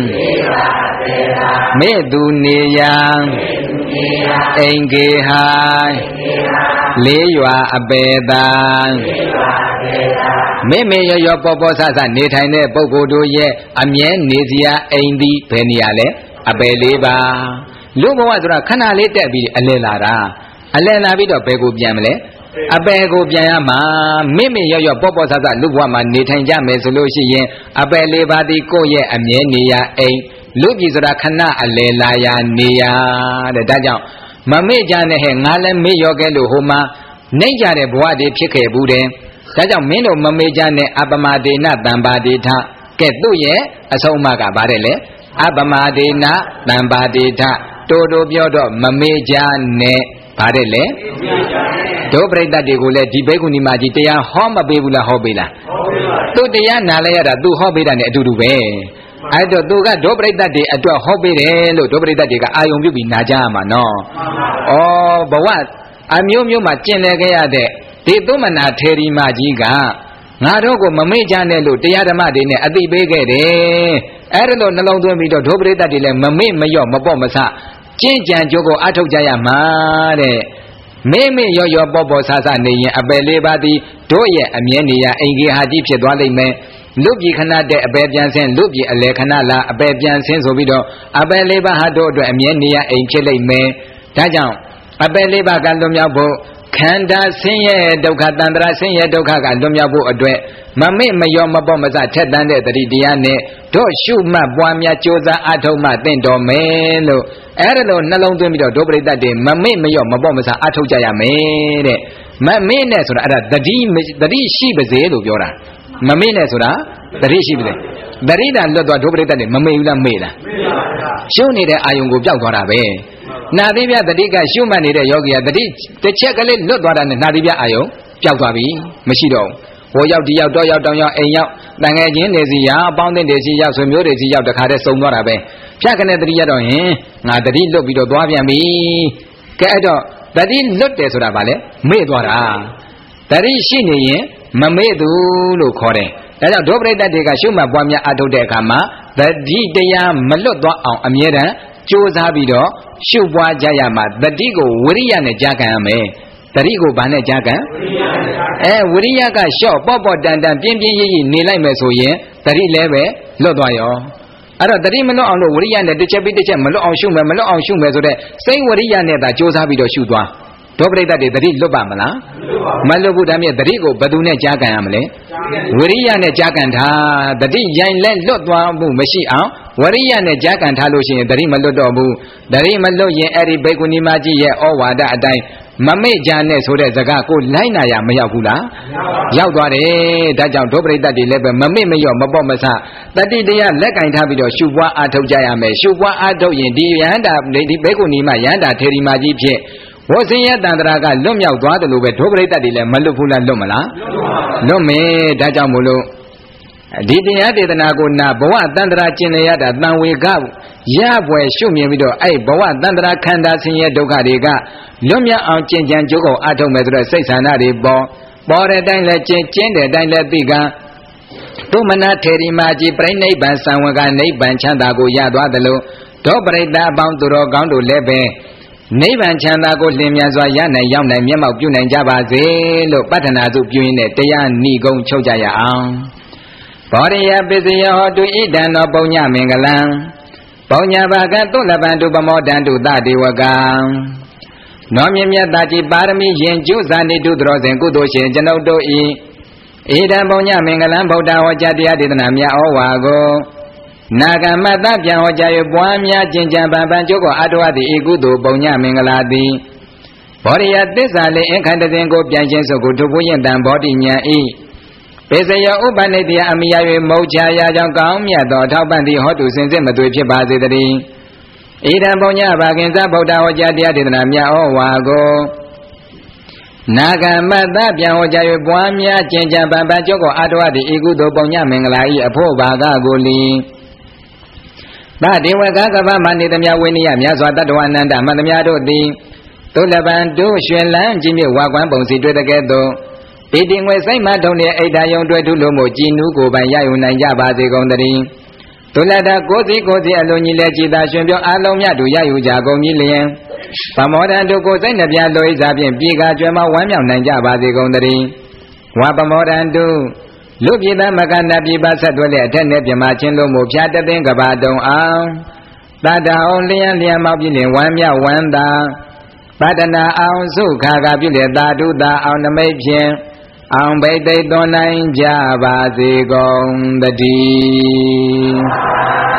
မေ့သူနေရာအိမ်ကေဟာလေးရွာအပေတံမေ့မေ့ရော့ရော့ပေါ်ပေါ်ဆဆနေထိုင်တဲ့ပုဂ္ဂိုလ်တို့ရဲ့အမြဲနေစရာအိမ်ဒီဘယ်နေရာလဲအပယ်လေးပါလူဘဝဆိုတာခဏလေးတက်ပြီးအလဲလာတာအလဲလာပြီးတော့ဘယ်ကိုပြန်မလဲအပယ်ကိုပြန်ရမှာမိမိရော့ရော့ပေါ့ပေါ့ဆဆလူဘဝမှာနေထိုင်ကြမယ်ဆိုလို့ရှိရင်အပယ်လေးပါသည်ကိုယ့်ရဲ့အမြဲနေရအိမ်လူပြည်ဆိုတာခဏအလဲလာရနေရတဲ့ဒါကြောင့်မမေ့ကြနဲ့ဟဲ့ငါလည်းမေ့ရော့ခဲ့လို့ဟိုမှာနှိမ့်ကြတဲ့ဘဝတွေဖြစ်ခဲ့ဘူးတဲ့ဒါကြောင့်မင်းတို့မမေ့ကြနဲ့အပ္ပမဒေနတံပါဒေထကဲသူ့ရဲ့အဆုံးအမကဗါတယ်လေအပ္ပမဒေနတံပါဒေထတိုးတိုးပြောတော့မမေ့ကြနဲ့ဗါတယ်လေဒုပရိသတ်တွေကိုလည်းဒီဘိက္ခုနီမကြီးတရားဟောမပေးဘူးလားဟောပေးလားသူတရားနာလဲရတာသူဟောပေးတာနဲ့အတူတူပဲအဲ့တော့သူကဒုပရိသတ်တွေအတွက်ဟောပေးတယ်လို့ဒုပရိသတ်တွေကအာယုံပြုပြီးနာကြရမှာနော်ဩဘဝအမျိုးမျိုးမှာကျင်လည်ခဲ့ရတဲ့ဒီသုမနာထေရီမကြီးကငါတို့ကိုမမေ့ကြနဲ့လို့တရားဓမ္မတွေနဲ့အသိပေးခဲ့တယ်အဲ့ဒါလို့နှလုံးသွင်းပြီးတော့ဒုပရိသတ်တွေလည်းမမေ့မလျော့မပေါ့မဆကျင့်ကြံကြိုးကိုအထောက်ကြရမှာတဲ့မေ့မေ့ရော့ရော့ပေါ့ပေါ့ဆဆနေရင်အပယ်လေးပါးသည်တို့ရဲ့အမြဲနေရအိမ်ကြီးဟာကြီးဖြစ်သွားလိမ့်မယ်လူပြည်ခဏတဲ့အပယ်ပြန်ဆင်းလူပြည်အလေခဏလာအပယ်ပြန်ဆင်းဆိုပြီးတော့အပယ်လေးပါးဟာတို့အတွက်အမြဲနေရအိမ်ဖြစ်လိမ့်မယ်ဒါကြောင့်အပယ်လေးပါးကလွတ်မြောက်ဖို့ခန္ဓာဆင်းရဲဒုက္ခတန္တရာဆင်းရဲဒုက္ခကလွတ်မြောက်ဖို့အတွက်မမေ့မလျော့မပေါ့မဆထက်တန်းတဲ့တတိတရားနဲ့တို့ရှုမှတ်ပွားများကြိုးစားအထောက်မှသင့်တော်မယ်လို့အဲ့ဒါလို့နှလုံးသွင်းပြီးတော့ဒုပရိသတ်တွေမမေ့မလျော့မပေါ့မဆအထောက်ကြရမယ်တဲ့မမေ့နဲ့ဆိုတာအဲ့ဒါတတိရှိပါစေလို့ပြောတာမမေ့နဲ့ဆိုတာတတိရှိပါစေတတိတာလွတ်သွားဒုပရိသတ်တွေမမေ့ဘူးလားမေ့လားရှုနေတဲ့အာယုံကိုပျောက်သွားတာပဲနာသီးပြတတိကရှုမှတ်နေတဲ့ယောဂီကတတိတစ်ချက်ကလေးလွတ်သွားတာနဲ့နာသီးပြအာယုံပျောက်သွားပြီမရှိတော့ဘူးဟိုရောက်ဒီရောက်တော့ရောက်တောင်ရောက်အိမ်ရောက်တန်ငယ်ချင်းတွေစီရောက်အပေါင်းအသင်းတွေစီရောက်ဆွေမျိုးတွေစီရောက်တခါတည်းစုံသွားတာပဲဖြတ်ကနေတတိရတော့ဟင်ငါတတိလွတ်ပြီးတော့သွားပြန်ပြီကဲအဲ့တော့တတိလွတ်တယ်ဆိုတာဗာလေမေ့သွားတာတတိရှိနေရင်မမေ့သူလို့ခေါ်တယ်ဒါကြောင့်ဒုပရိသတ်တွေကရှုမှတ်ပွားများအထုတ်တဲ့အခါမှာတတိတရားမလွတ်သွားအောင်အမြဲတမ်းကြိုးစားပြီးတော့ရှုပွားကြရမှာတတိကိုဝိရိယနဲ့ကြားခံရမယ်တတိကိုဘာနဲ့ကြားခံဝိရိယကလျှော့ပေါ့ပေါ့တန်တန်ပြင်းပြင်းရိပ်ရိပ်နေလိုက်မယ်ဆိုရင်တတိလည်းပဲလွတ်သွားရောအဲ့တော့တတိမလွတ်အောင်လို့ဝိရိယနဲ့တစ်ချက်ပြီးတစ်ချက်မလွတ်အောင်ရှုမယ်မလွတ်အောင်ရှုမယ်ဆိုတဲ့စိတ်ဝိရိယနဲ့သာကြိုးစားပြီးတော့ရှုသွားဒုပရိသတ်တွေတတိလွတ်ပါမလားမလွတ်ဘူးဒါမြဲတတိကိုဘယ်သူနဲ့ကြားခံရမလဲဝိရိယနဲ့ကြားခံထားတတိရိုင်လဲလွတ်သွားမှုမရှိအောင်ဝိရိယနဲ့ကြားခံထားလို့ရှိရင်တတိမလွတ်တော့ဘူးတတိမလွတ်ရင်အဲ့ဒီဘိက္ခုနီမကြီးရဲ့ဩဝါဒအတိုင်းမမေ့ကြနဲ့ဆိုတဲ့စကားကိုလိုက်နာရမရောက်ဘူးလားရောက်သွားတယ်ဒါကြောင့်ဒုပရိသတ်တွေလည်းပဲမမေ့မလျော့မပေါ့မဆတတိတရားလက်ကင်ထားပြီးတော့ရှုပွားအားထုတ်ကြရမယ်ရှုပွားအားထုတ်ရင်ဒီယန္တာဒီဘေကုဏီမယန္တာထေရီမာကြီးဖြစ်ဝဆင်းရဲတန္တရာကလွတ်မြောက်သွားတယ်လို့ပဲဒုပရိသတ်တွေလည်းမလွတ်ဘူးလားလွတ်မလားလွတ်မယ်ဒါကြောင့်မို့လို့ဒီတရားဒေသနာကိုနာဘဝတန္တရာကျင်လည်ရတာတန်ဝေကရပွဲရှုမြင်ပြီးတော့အဲ့ဘဝတန္တရာခန္ဓာဆင်းရဲဒုက္ခတွေကလွတ်မြောက်အောင်ကျင့်ကြံကြိုးကုန်အားထုတ်မယ်ဆိုတော့စိတ်ဆန္ဒတွေပေါ်တဲ့အတိုင်းလည်းကျင့်တဲ့အတိုင်းလည်းသိကသုမနာထေရီမာကြီးပြိဋိဘံသံဝကနိဗ္ဗာန်ချမ်းသာကိုရသွားတယ်လို့ဒေါပရိသအပေါင်းသူတော်ကောင်းတို့လည်းပဲနိဗ္ဗာန်ချမ်းသာကိုလင်းမြန်စွာရနိုင်ရောက်နိုင်မျက်မှောက်ပြုနိုင်ကြပါစေလို့ပတ္ထနာစုပြုရင်းနဲ့တရားဏီကုံချုပ်ကြရအောင်ဘောရိယပစ္စယဟောတုဣဒံသောပုညမင်္ဂလံပုညဘာကသုလပံတုပမောတံတုသဒေဝကံနောမြင့်မြတ်သာကြီးပါရမီရင်ကျုဇာနိတုသရောစဉ်ကုသိုလ်ရှင်ကျွန်ုပ်တို့ဤဣဒံပုညမင်္ဂလံဗုဒ္ဓဟောကြားတရားဒေသနာမြတ်ဩဝါကိုနာဂမတ္တပြန်ဟောကြား၍ပွားများကျင့်ကြံပံပံကျုပ်ကိုအထောအသည့်ဤကုသိုလ်ပုညမင်္ဂလာသည်ဘောရိယသစ္စာလေးအခန္တစဉ်ကိုပြန်ခြင်းဆိုကိုထုဖို့ရင်တံဘောဓိညာဤပေစယောဥပနိတ္တယအမိယ၍မௌချာရာကြောင့်ကောင်းမြတ်သောထောက်ပံ့သည့်ဟောတုစင်စစ်မသွေဖြစ်ပါစေတည်းဣဒံပုညဘာကင်္စဗုဒ္ဓဟောကြားတရားဒေသနာမြတ်ဩဝါကိုနာဂမတ္တပြန်ဟောကြား၍ပွားများကျင့်ကြံပံပံကျုပ်ကိုအထောအသည့်ဤကုသိုလ်ပုညမင်္ဂလာဤအဖို့ဘာကကိုလီသဒေဝကကဗ္ဗမနေသမြဝိနည်းမြတ်စွာတတ္တဝအနန္တမသမြတို့သည်သုလပံတို့ရွှင်လန်းကြီးမြတ်ဝါကွမ်းပုံစီတွေ့တဲ့ကဲ့သို့ပိတိငွေစိတ်မှထုံတဲ့အိတ်တယုံတွေ့ထုလို့မို့ကြည်နူးကိုပိုင်ရယူနိုင်ကြပါစေကုန်သတည်းသုလတာကိုစီအလုံးကြီးလဲကြည်သာရှင်ပြောအလုံးမြတ်တို့ရယူကြကုန်ကြီးလျင်ဗမောဒံတို့ကိုစိတ်နှပြလိုဣစားဖြင့်ပြေကကျွဲမဝမ်းမြောက်နိုင်ကြပါစေကုန်သတည်းဝါဗမောဒံတို့လူပြည်သားမကနပြပါဆက်သွဲတဲ့အထက်နဲ့ပြမချင်းလို့မို့ဖြာတသိန်းကဘာတုံအောင်တတအောင်လျံမောက်ပြည့်လင်ဝမ်းမြောက်ဝမ်းသာပတ္တနာအောင်စုခါကပြည့်လေသာဓုသာအောင်နမိတ်ဖြင့်အောင်ဘိသိသွန်နိုင်ကြပါစေကုန်တည်း